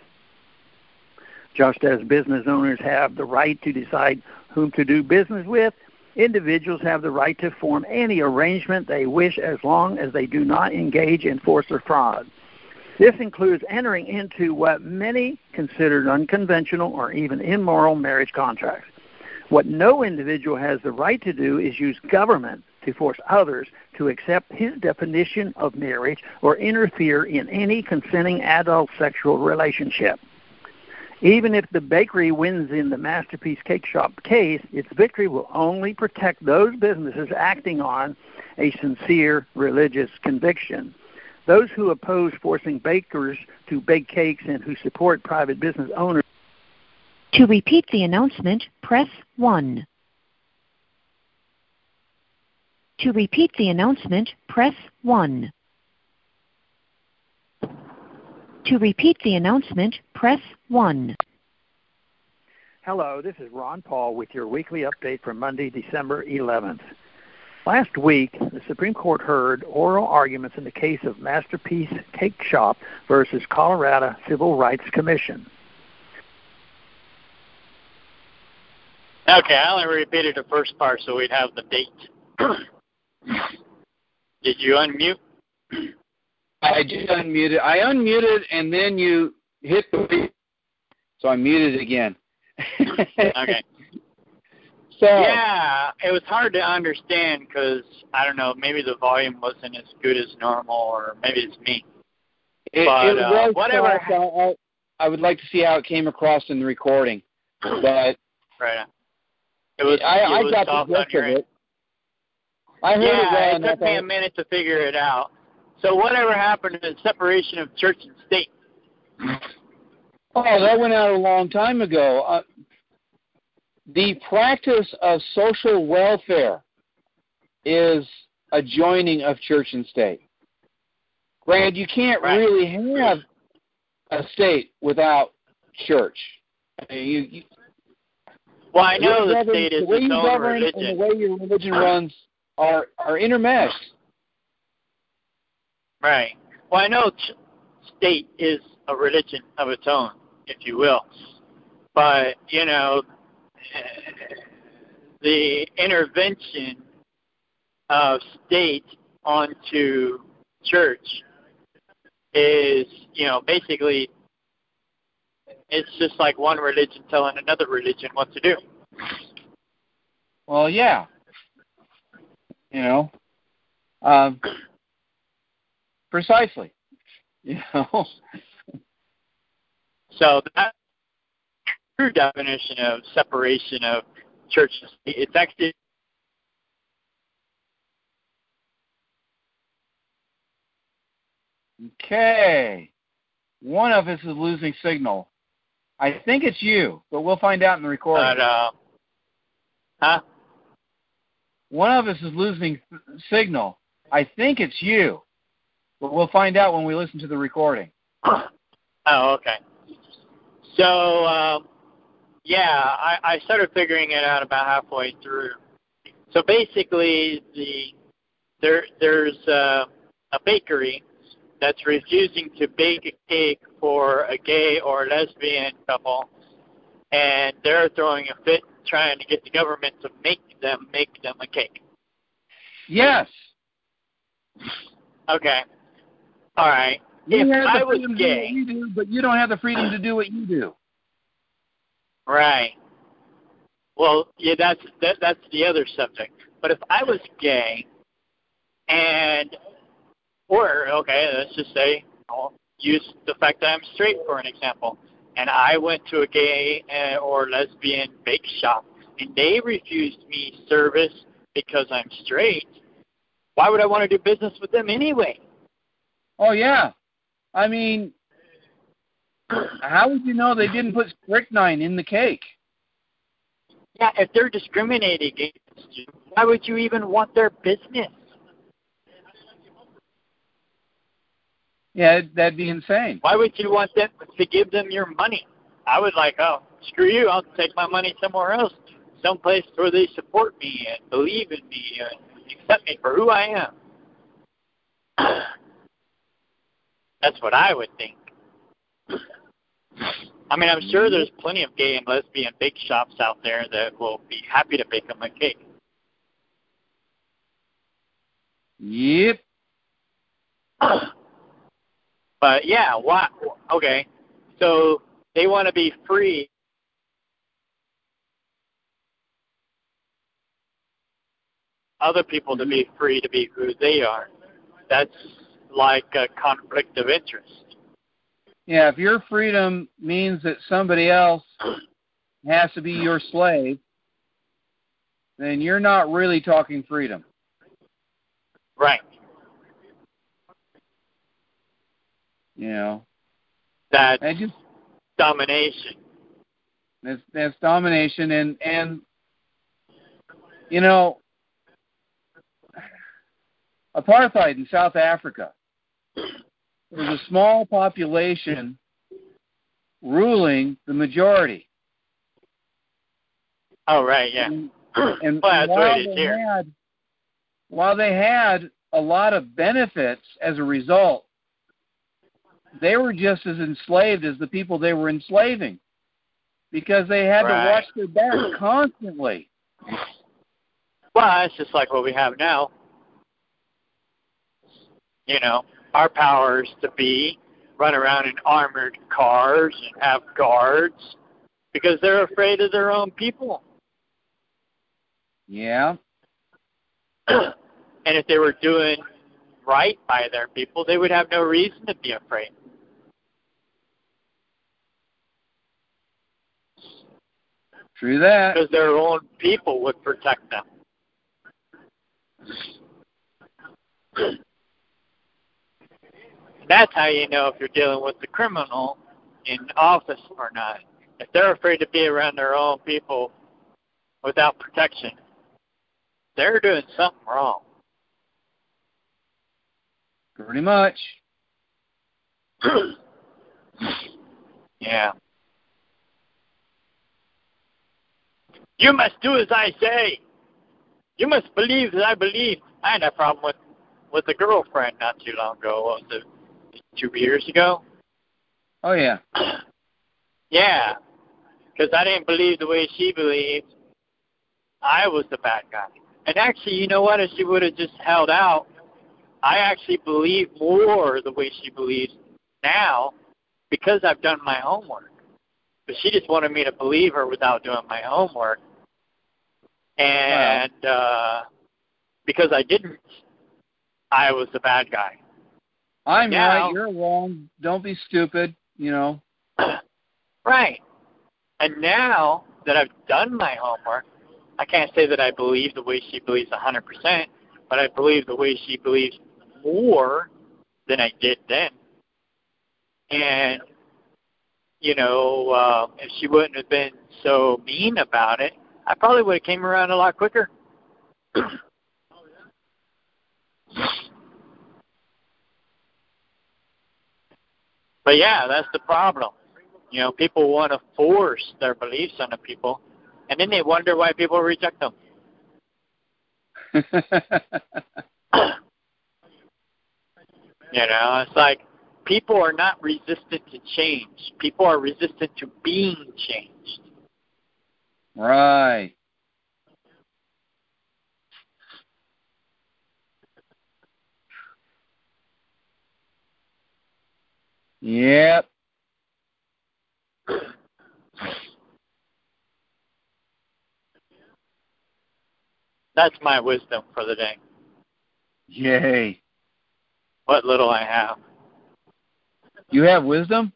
Just as business owners have the right to decide whom to do business with, individuals have the right to form any arrangement they wish as long as they do not engage in force or fraud. This includes entering into what many consider unconventional or even immoral marriage contracts. What no individual has the right to do is use government to force others to accept his definition of marriage or interfere in any consenting adult sexual relationship. Even if the bakery wins in the Masterpiece Cake Shop case, its victory will only protect those businesses acting on a sincere religious conviction. Those who oppose forcing bakers to bake cakes and who support private business owners. To repeat the announcement, press 1. To repeat the announcement, press 1. To repeat the announcement, press 1. Hello, this is Ron Paul with your weekly update for Monday, December 11th. Last week, the Supreme Court heard oral arguments in the case of Masterpiece Cake Shop versus Colorado Civil Rights Commission. Okay, I only repeated the first part so we'd have the date. Did you unmute? I did unmute it. I unmuted, and then you hit the... So I muted again. Okay. So yeah, it was hard to understand because, I don't know, maybe the volume wasn't as good as normal, or maybe it's me. Whatever. I would like to see how it came across in the recording. But right. I got the gist of it. I heard it well. It took me a minute to figure it out. So whatever happened to the separation of church and state? Oh, that went out a long time ago. The practice of social welfare is a joining of church and state. Granted, you can't really have a state without church. I mean, well, I know the state is the way its you own govern religion. and the way your religion runs are intermeshed. Right. Well, I know state is a religion of its own, if you will. But, you know, the intervention of state onto church is, you know, basically it's just like one religion telling another religion what to do. Well, yeah. You know, precisely. You know. So that's the true definition of separation of church and state. It's actually okay. One of us is losing signal. I think it's you, but we'll find out in the recording. Huh? One of us is losing signal. I think it's you, but we'll find out when we listen to the recording. Oh, okay. So, yeah, I started figuring it out about halfway through. So basically, there's a bakery that's refusing to bake a cake for a gay or lesbian couple, and they're throwing a fit trying to get the government to make them a cake. Yes. Okay. All right. You If have I the was freedom to do gay, what you do, but you don't have the freedom to do what you do. right? Well, yeah, that's the other subject. But if I was gay, let's just say, I'll use the fact that I'm straight for an example, and I went to a gay or lesbian bake shop, and they refused me service because I'm straight. Why would I want to do business with them anyway? Oh, yeah. I mean, how would you know they didn't put strychnine in the cake? Yeah, if they're discriminating against you, why would you even want their business? Yeah, that'd be insane. Why would you want them to give them your money? I would like, oh, screw you, I'll take my money somewhere else, someplace where they support me and believe in me and accept me for who I am. That's what I would think. I mean, I'm sure there's plenty of gay and lesbian bake shops out there that will be happy to bake them a cake. Yep. But yeah, okay, so they want to be free. Other people to be free to be who they are. That's like a conflict of interest. Yeah, if your freedom means that somebody else has to be your slave, then you're not really talking freedom. Right. You know. That's domination. That's domination, and you know, apartheid in South Africa. There was a small population ruling the majority. Oh, right, yeah. And well, that's what it is here. While they had a lot of benefits as a result, they were just as enslaved as the people they were enslaving because they had to watch their back constantly. Well, it's just like what we have now. You know, our powers to be run around in armored cars and have guards because they're afraid of their own people. Yeah. And if they were doing right by their people, they would have no reason to be afraid. True that. Because their own people would protect them. That's how you know if you're dealing with the criminal in office or not. If they're afraid to be around their own people without protection, they're doing something wrong. Pretty much. Yeah. You must do as I say. You must believe as I believe. I had that problem with a girlfriend not too long ago. What was it, 2 years ago? Oh, yeah. Yeah. Because I didn't believe the way she believed. I was the bad guy. And actually, you know what? If she would have just held out, I actually believe more the way she believes now because I've done my homework. But she just wanted me to believe her without doing my homework. And because I didn't, I was the bad guy. I'm right, you're wrong. Don't be stupid, you know. Right. And now that I've done my homework, I can't say that I believe the way she believes 100%, but I believe the way she believes more than I did then. And, you know, if she wouldn't have been so mean about it, I probably would have came around a lot quicker. But yeah, that's the problem. You know, people want to force their beliefs on the people, and then they wonder why people reject them. You know, it's like people are not resistant to change. People are resistant to being changed. Right. Yep. That's my wisdom for the day. Yay. What little I have. You have wisdom?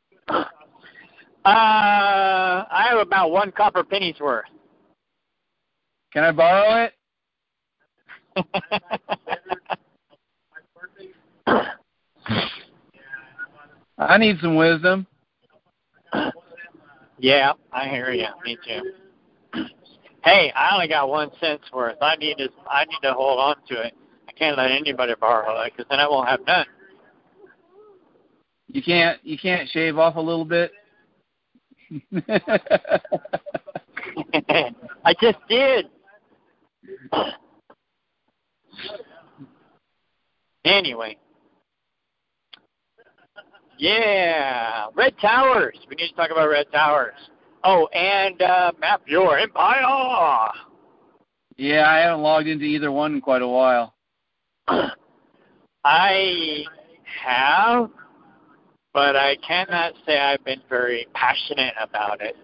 I have about 1 copper penny's worth. Can I borrow it? I need some wisdom. Yeah, I hear you. Me too. Hey, I only got 1 cent's worth. I need to hold on to it. I can't let anybody borrow it because then I won't have none. You can't shave off a little bit? I just did. Anyway. Yeah, Red Towers. We need to talk about Red Towers. Oh, and Map Your Empire. Yeah, I haven't logged into either one in quite a while. I have, but I cannot say I've been very passionate about it.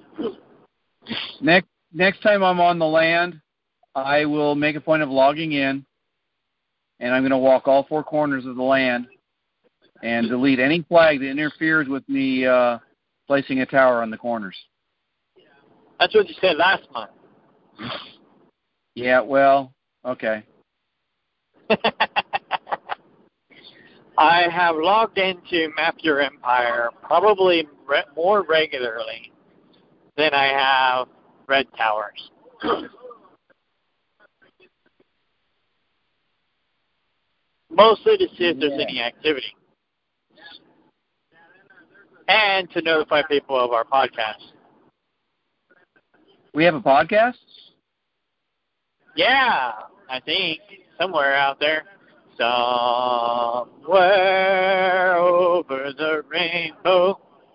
Next time I'm on the land, I will make a point of logging in, and I'm going to walk all 4 corners of the land and delete any flag that interferes with me placing a tower on the corners. That's what you said last month. Yeah, well, okay. I have logged into Map Your Empire probably more regularly than I have Red Towers. Mostly to see if there's any activity. And to notify people of our podcast. We have a podcast? Yeah, I think. Somewhere out there. Somewhere over the rainbow.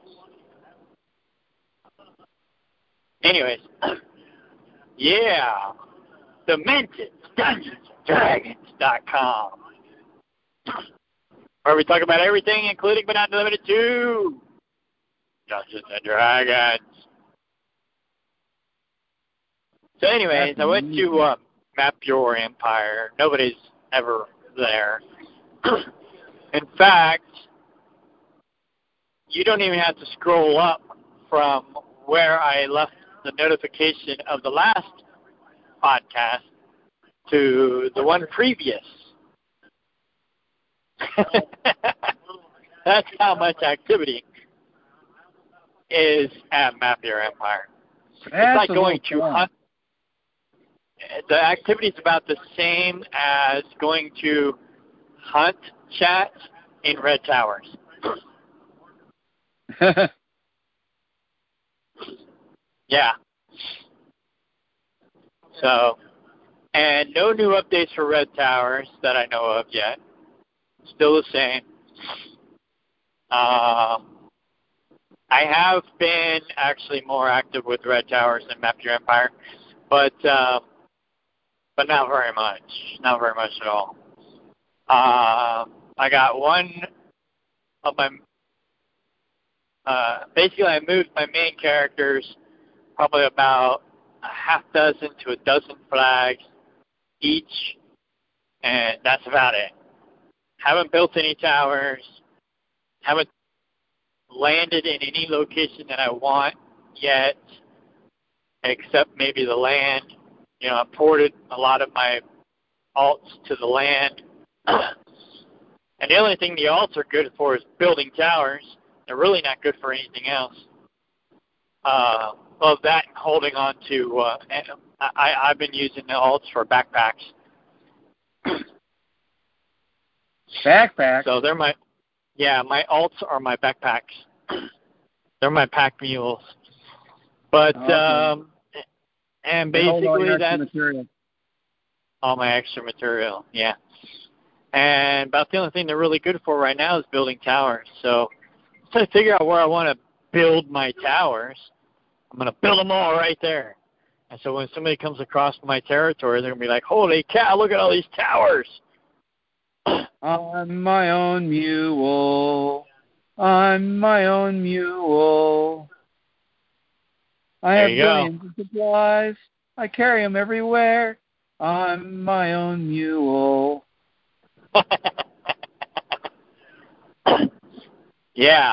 Anyways. Yeah. DementedDungeonsandDragons.com. Where we talk about everything, including but not limited to Dungeons and Dragons. So anyways, I went to Map Your Empire. Nobody's ever there. In fact, you don't even have to scroll up from where I left the notification of the last podcast to the one previous. That's how much activity is at Map Your Empire. It's like going to hunt. The activity is about the same as going to hunt chat in Red Towers. Yeah. So, and no new updates for Red Towers that I know of yet. Still the same. I have been actually more active with Red Towers than Map Your Empire, but not very much. Not very much at all. I got one of my. Basically, I moved my main characters probably about a half dozen to a dozen flags each, and that's about it. Haven't built any towers. Haven't landed in any location that I want yet, except maybe the land. You know, I ported a lot of my alts to the land. And the only thing the alts are good for is building towers. They're really not good for anything else. Well, that and holding on to, I've been using the alts for backpacks. Backpacks? So they're my alts are my backpacks. They're my pack mules. But and basically that's material. all my extra material. Yeah. And about the only thing they're really good for right now is building towers. So to figure out where I want to build my towers, I'm going to build them all right there. And so when somebody comes across my territory, they're going to be like, holy cow, look at all these towers. I'm my own mule. I'm my own mule. I have billions of supplies. I carry them everywhere. I'm my own mule. Yeah.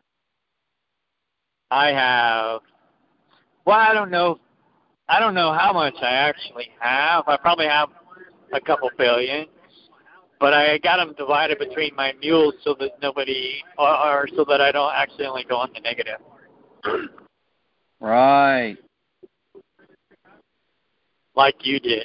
I have, well, I don't know how much I actually have. I probably have a couple billion. But I got them divided between my mules so that nobody, or so that I don't accidentally go on the negative. Right. Like you did.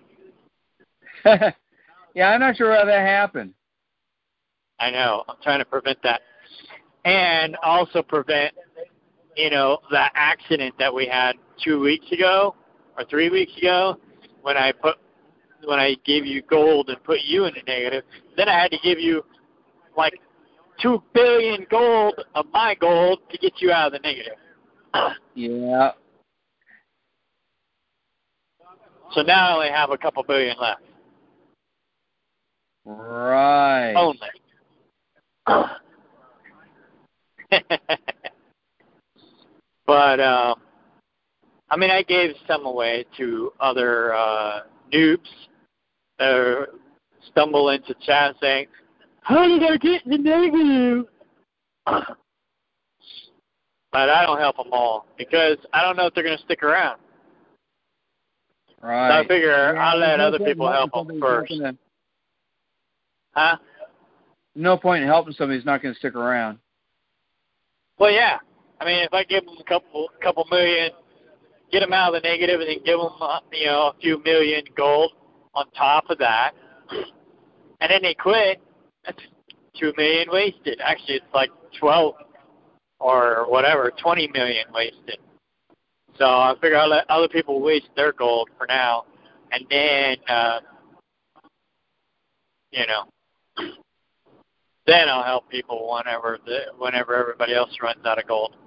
Yeah, I'm not sure how that happened. I know. I'm trying to prevent that. And also prevent, that accident that we had 2 weeks ago or 3 weeks ago when I gave you gold and put you in the negative. Then I had to give you like 2 billion gold of my gold to get you out of the negative. Yeah. So now I only have a couple billion left. Right. Only. But, I gave some away to other noobs that stumble into chat saying, how did I get in the negative? But I don't help them all because I don't know if they're going to stick around. Right. So I figure I'll let other people help them first. Huh? No point in helping somebody who's not going to stick around. Well, yeah. If I give them a couple million, get them out of the negative, and then give them, a few million gold on top of that, and then they quit, that's 2 million wasted. Actually, it's like 12 or whatever, 20 million wasted. So I figure I'll let other people waste their gold for now, and then, then I'll help people whenever everybody else runs out of gold.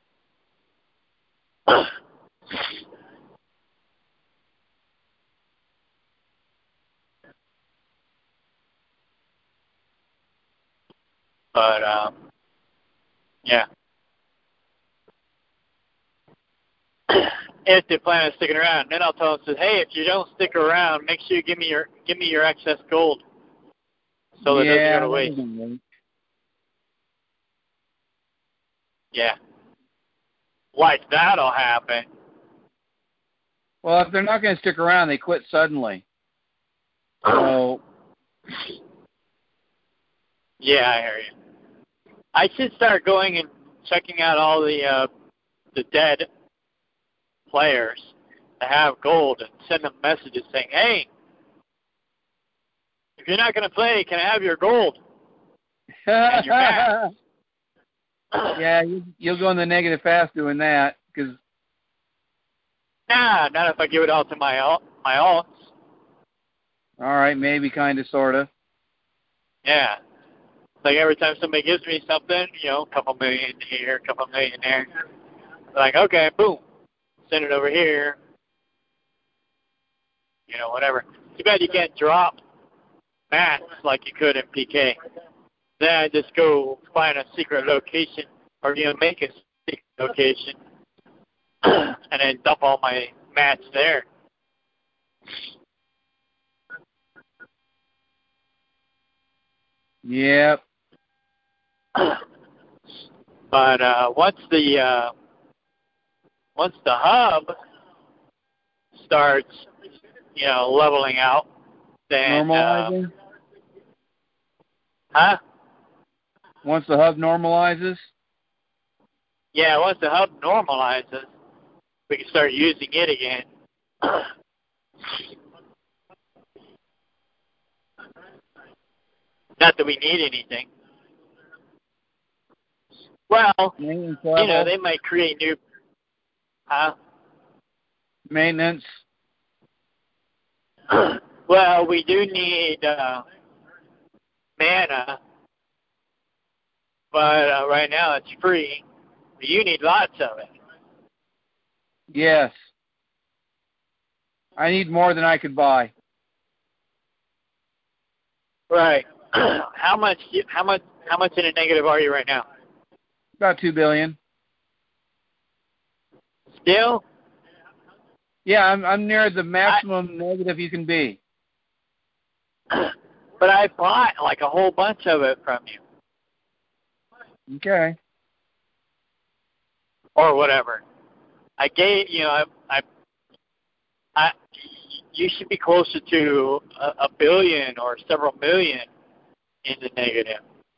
But, yeah. If they plan on sticking around, then I'll tell them, hey, if you don't stick around, make sure you give me your excess gold, so that it doesn't go to waste. Yeah. Like that'll happen. Well, if they're not going to stick around, they quit suddenly. So. Yeah, I hear you. I should start going and checking out all the dead players that have gold and send them messages saying, hey, if you're not going to play, can I have your gold? And your mask? Yeah, you'll go in the negative fast doing that. Cause nah, not if I give it all to my alts. All right, maybe, kind of, sort of. Yeah. Like every time somebody gives me something, a couple million here, a couple million there. Like, okay, boom, send it over here. Whatever. Too bad you can't drop mats like you could in PK. Then I just go find a secret location, or make a secret location, and then dump all my mats there. Yep. But once the hub starts, leveling out, then normalizing. Huh? Once the hub normalizes? Yeah, once the hub normalizes, we can start using it again. Not that we need anything. Well, Maintenance level? you know, they might create new. Maintenance. Well, we do need mana, but right now it's free. But you need lots of it. Yes. I need more than I could buy. Right. How much in a negative are you right now? About $2 billion. Still? Yeah, I'm near the maximum negative you can be. But I bought like a whole bunch of it from you. Okay. Or whatever. I gave, you know, you should be closer to a billion or several million in the negative.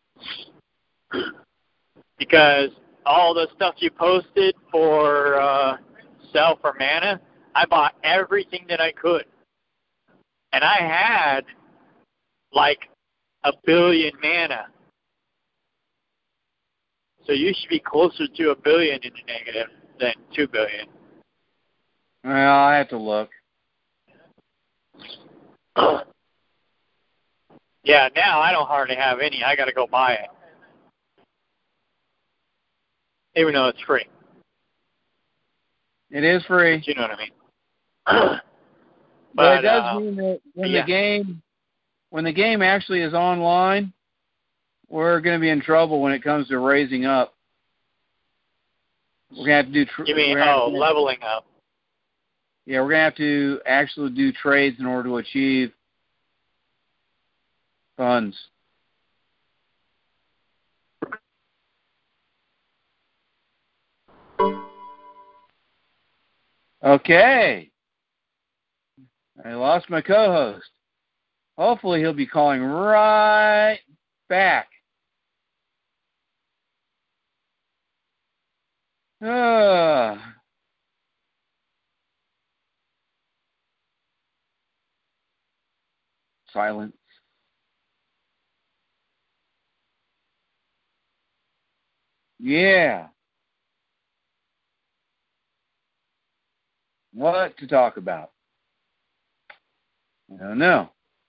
Because all the stuff you posted for sell for mana, I bought everything that I could. And I had like 1 billion mana. So you should be closer to 1 billion in the negative than 2 billion. Well, I have to look. Yeah, now I don't hardly have any. I got to go buy it. Even though it's free. It is free. You know what I mean? But it does mean that when the game actually is online, we're going to be in trouble when it comes to raising up. We're going to have to do. You mean leveling up? Yeah, we're going to have to actually do trades in order to achieve funds. Okay. I lost my co-host. Hopefully he'll be calling right back. Silence. Yeah. What to talk about? I don't know.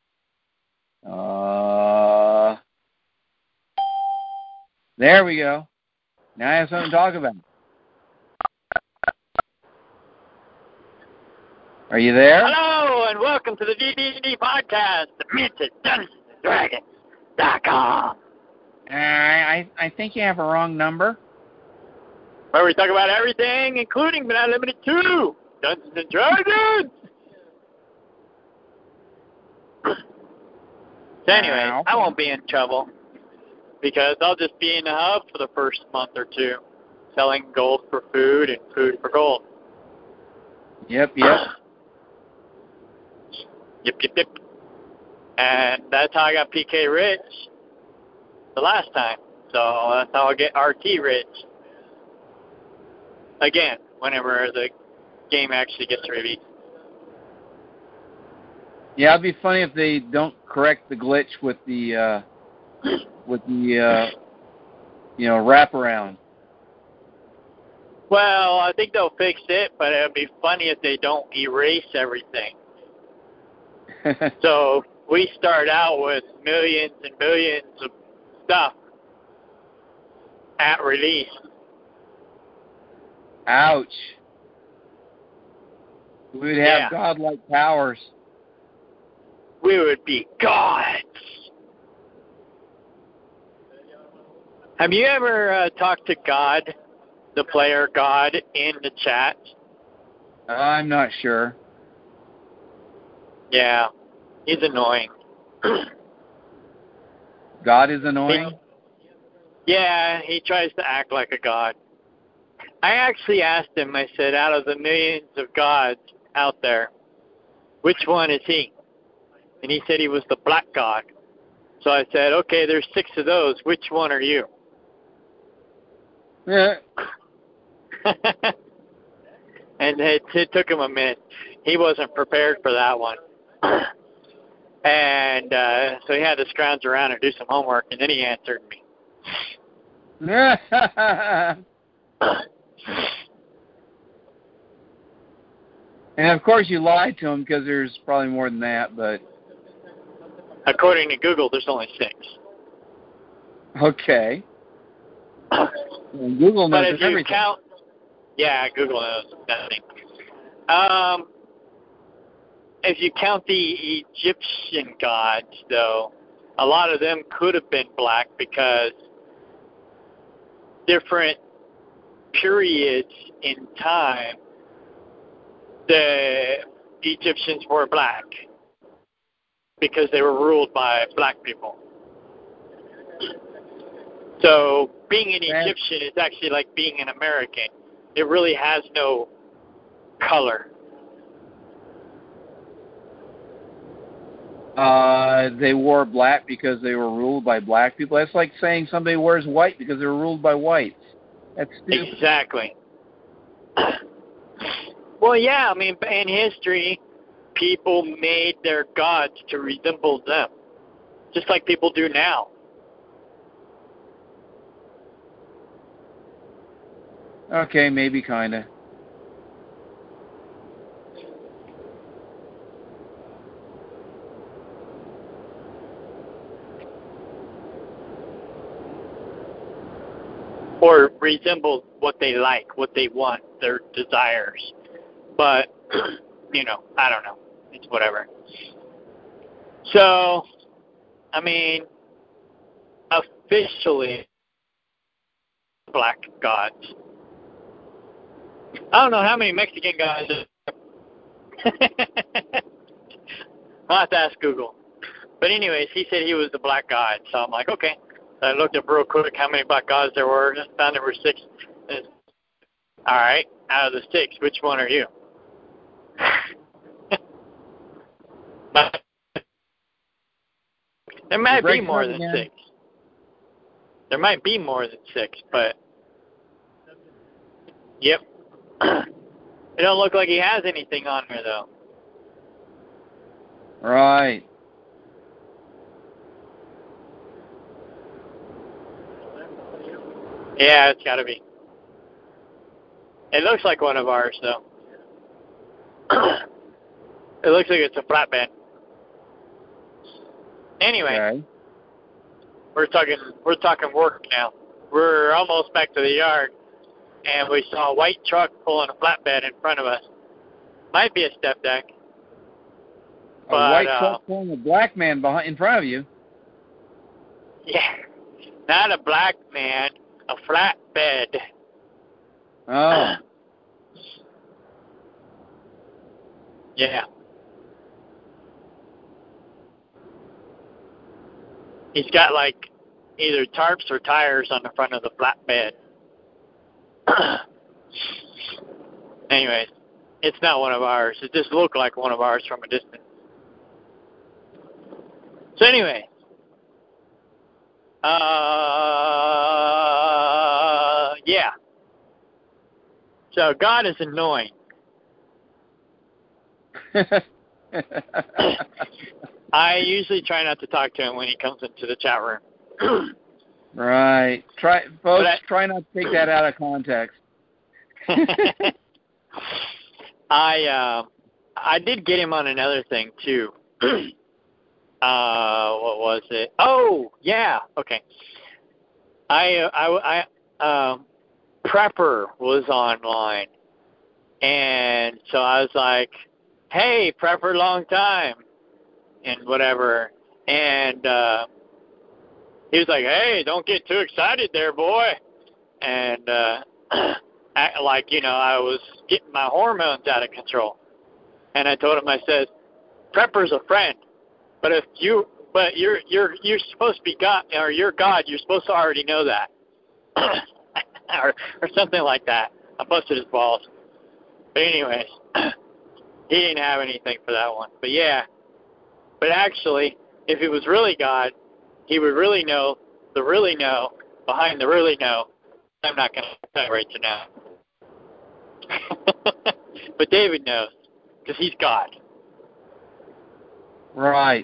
There we go. Now I have something to talk about. Are you there? Hello, and welcome to the DDD podcast, the Minted Dungeons & Dragons.com. I think you have a wrong number. Where we talk about everything, including but not limited to Dungeons & Dragons. So anyway, I won't be in trouble because I'll just be in the hub for the first month or two, selling gold for food and food for gold. Yep. Yep. And that's how I got PK rich the last time. So that's how I get RT rich. Again, whenever the game actually gets released. Yeah, it'd be funny if they don't correct the glitch with the wraparound. Well, I think they'll fix it, but it'd be funny if they don't erase everything. So we start out with millions and millions of stuff at release. Ouch. We would have godlike powers. We would be gods. Have you ever talked to God, the player God, in the chat? I'm not sure. Yeah, he's annoying. God is annoying? Yeah, he tries to act like a god. I actually asked him, I said, out of the millions of gods out there, which one is he? And he said he was the black god. So I said, okay, there's 6 of those. Which one are you? Yeah. And it took him a minute. He wasn't prepared for that one. And so he had to scrounge around and do some homework, and then he answered me. And of course you lied to him because there's probably more than that, but... According to Google, there's only 6. Okay. Well, Google knows but if you everything. count... Yeah, Google knows nothing. If you count the Egyptian gods, though, a lot of them could have been black because different periods in time, the Egyptians were black because they were ruled by black people. So being an Egyptian is actually like being an American. It really has no color. They wore black because they were ruled by black people. That's like saying somebody wears white because they were ruled by whites. That's stupid. Exactly. Well, yeah, I mean, in history, people made their gods to resemble them, just like people do now. Okay, maybe kinda. Or resemble what they like, what they want, their desires. But, you know, I don't know. It's whatever. So, I mean, officially, black gods. I don't know how many Mexican gods. I'll have to ask Google. But anyways, he said he was the black god. So I'm like, okay. So I looked up real quick how many black gods there were. Just found there were 6. All right. Out of the 6, which one are you? There might be more than 6. There might be more than 6, but yep. It don't look like he has anything on here though. Right. Yeah, it's got to be. It looks like one of ours though. It looks like it's a flatbed. Anyway, Okay. we're talking work now. We're almost back to the yard, and we saw a white truck pulling a flatbed in front of us. Might be a step deck. A white truck pulling a black man in front of you. Yeah, not a black man, a flatbed. Oh. Yeah. He's got like either tarps or tires on the front of the flatbed. Anyways, it's not one of ours. It just looked like one of ours from a distance. So anyway, yeah. So God is annoying. I usually try not to talk to him when he comes into the chat room. Right. Try not to take that out of context. I did get him on another thing too. What was it? Oh, yeah. Okay. Prepper was online, and so I was like, "Hey, Prepper, long time," and whatever. And he was like, "Hey, don't get too excited there, boy," and like, you know, I was getting my hormones out of control. And I told him, I said, "Prepper's a friend, but you're supposed to be God, or you're God. You're supposed to already know that." or something like that. I busted his balls. But anyways, he didn't have anything for that one. But yeah. But actually, if he was really God, he would really know the really know behind the really know. I'm not going to separate you now. But David knows, because he's God. Right.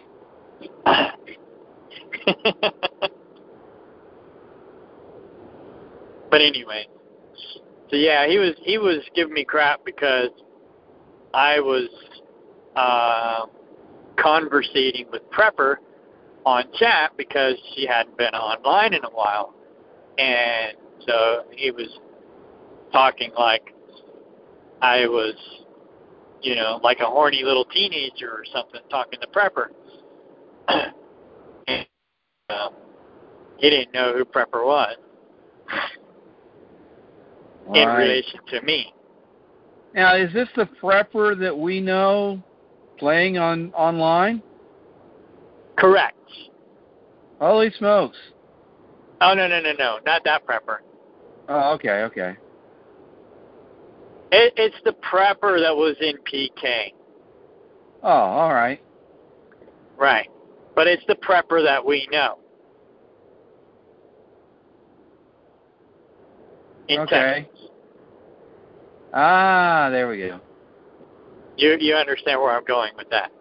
But anyway, so yeah, he was giving me crap because I was conversating with Prepper on chat because she hadn't been online in a while, and so he was talking like I was, like a horny little teenager or something, talking to Prepper. And, he didn't know who Prepper was in relation to me. Now, is this the Prepper that we know playing online? Correct. Holy smokes. Oh, no, not that Prepper. Oh, okay. It's the Prepper that was in PK. Oh, all right. Right. But it's the Prepper that we know. In Texas. Ah, there we go. You understand where I'm going with that.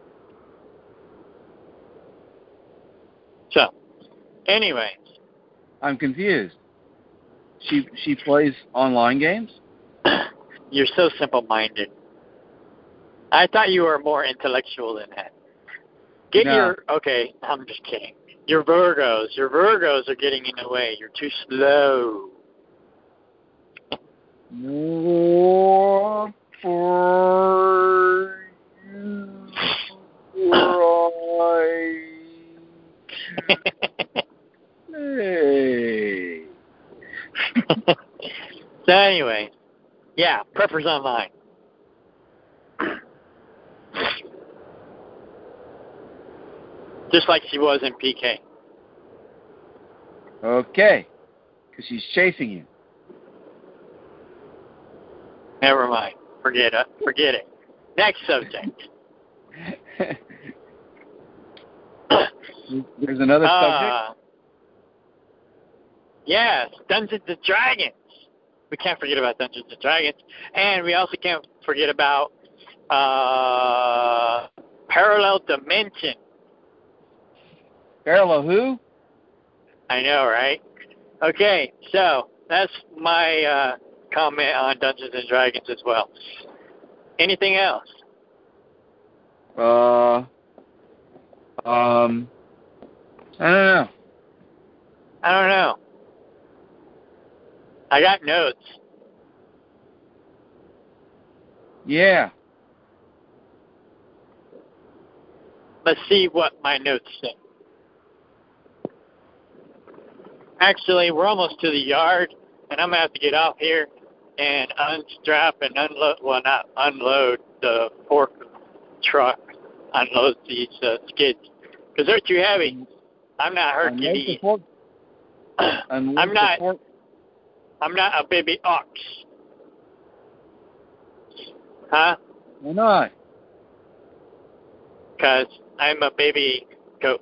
So, anyways. I'm confused. She plays online games? You're so simple-minded. I thought you were more intellectual than that. Okay, I'm just kidding. Your Virgos are getting in the way. You're too slow. What for you hey. So anyway, yeah, Prepper's online. Just like she was in PK. Okay, because she's chasing you. Never mind. Forget it. Next subject. There's another subject? Yes, Dungeons & Dragons. We can't forget about Dungeons & Dragons. And we also can't forget about Parallel Dimension. Parallel who? I know, right? Okay, so that's my comment on Dungeons & Dragons as well. Anything else? I don't know. I got notes. Yeah. Let's see what my notes say. Actually, we're almost to the yard, and I'm going to have to get off here and unstrap and unload, well, not unload the fork truck, unload these skids, because they're too heavy. I'm not Hercules. I'm not a baby ox. Huh? Why not? Because I'm a baby goat.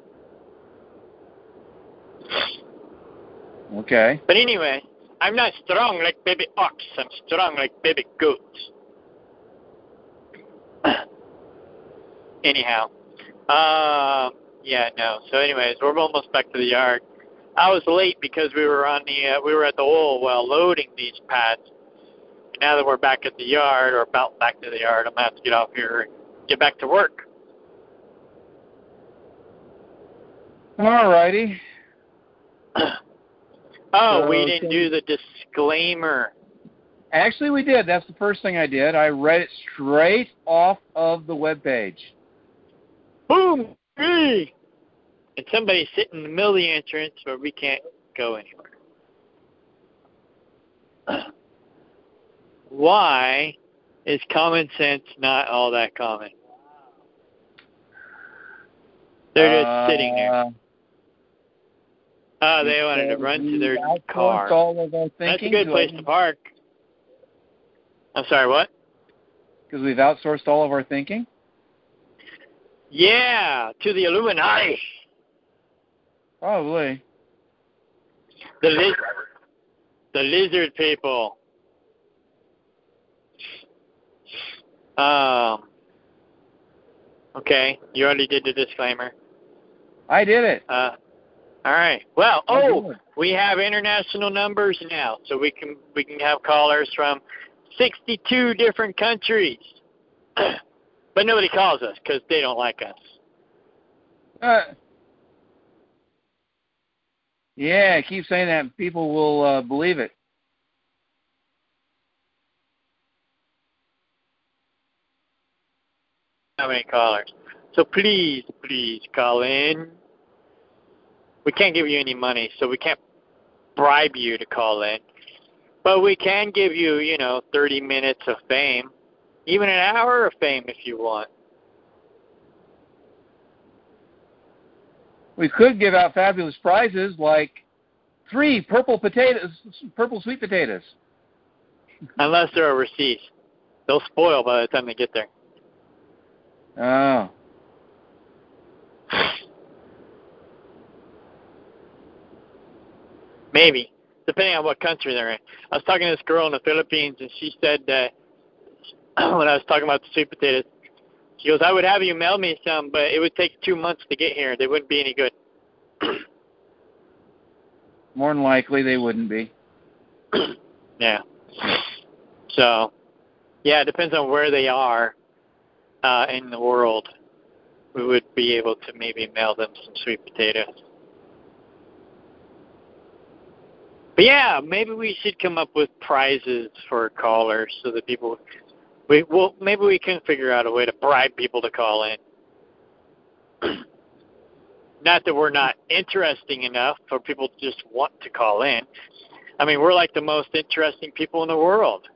Okay. But anyway, I'm not strong like baby ox. I'm strong like baby goat. Anyhow. So anyways, we're almost back to the yard. I was late because we were at the oil well loading these pads. And now that we're back at the yard, or about back to the yard, I'm going to have to get off here and get back to work. All righty. We didn't do the disclaimer. Actually, we did. That's the first thing I did. I read it straight off of the webpage. Boom! Hey! And somebody's sitting in the middle of the entrance where we can't go anywhere. Why is common sense not all that common? They're just sitting there. They wanted to run to their car. That's a good place to park. I'm sorry, what? Because we've outsourced all of our thinking? Yeah, to the Illuminati. Probably. The lizard people. Okay, you already did the disclaimer. I did it. All right. Well, Good. we have international numbers now, so we can have callers from 62 different countries. But nobody calls us because they don't like us. Yeah, keep saying that. People will believe it. How many callers? So please call in. We can't give you any money, so we can't bribe you to call in. But we can give you, 30 minutes of fame, even an hour of fame if you want. We could give out fabulous prizes like 3 purple sweet potatoes. Unless they're overseas. They'll spoil by the time they get there. Oh. Maybe, depending on what country they're in. I was talking to this girl in the Philippines, and she said that when I was talking about the sweet potatoes, she goes, I would have you mail me some, but it would take 2 months to get here. They wouldn't be any good. More than likely, they wouldn't be. Yeah. So, yeah, it depends on where they are in the world. We would be able to maybe mail them some sweet potatoes. But yeah, maybe we should come up with prizes for callers so that people. Maybe we can figure out a way to bribe people to call in. Not that we're not interesting enough for people to just want to call in. I mean, we're like the most interesting people in the world.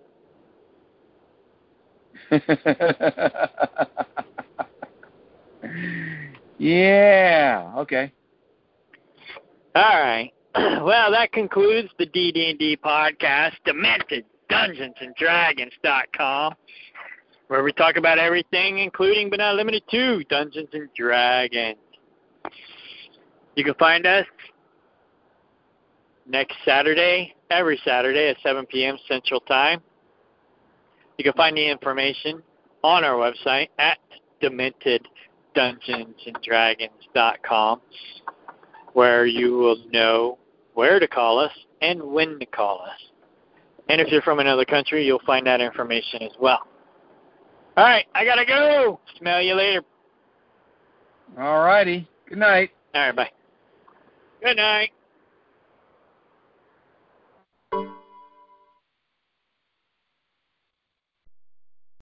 Yeah. Okay. All right. Well, that concludes the DD&D podcast, Demented Dungeons and Dragons.com, where we talk about everything, including but not limited to Dungeons and Dragons. You can find us next Saturday, every Saturday at 7 p.m. Central Time. You can find the information on our website at DementedDungeonsandDragons.com, where you will know where to call us and when to call us. And if you're from another country, you'll find that information as well. All right, I got to go. Smell you later. All righty. Good night. All right, bye. Good night.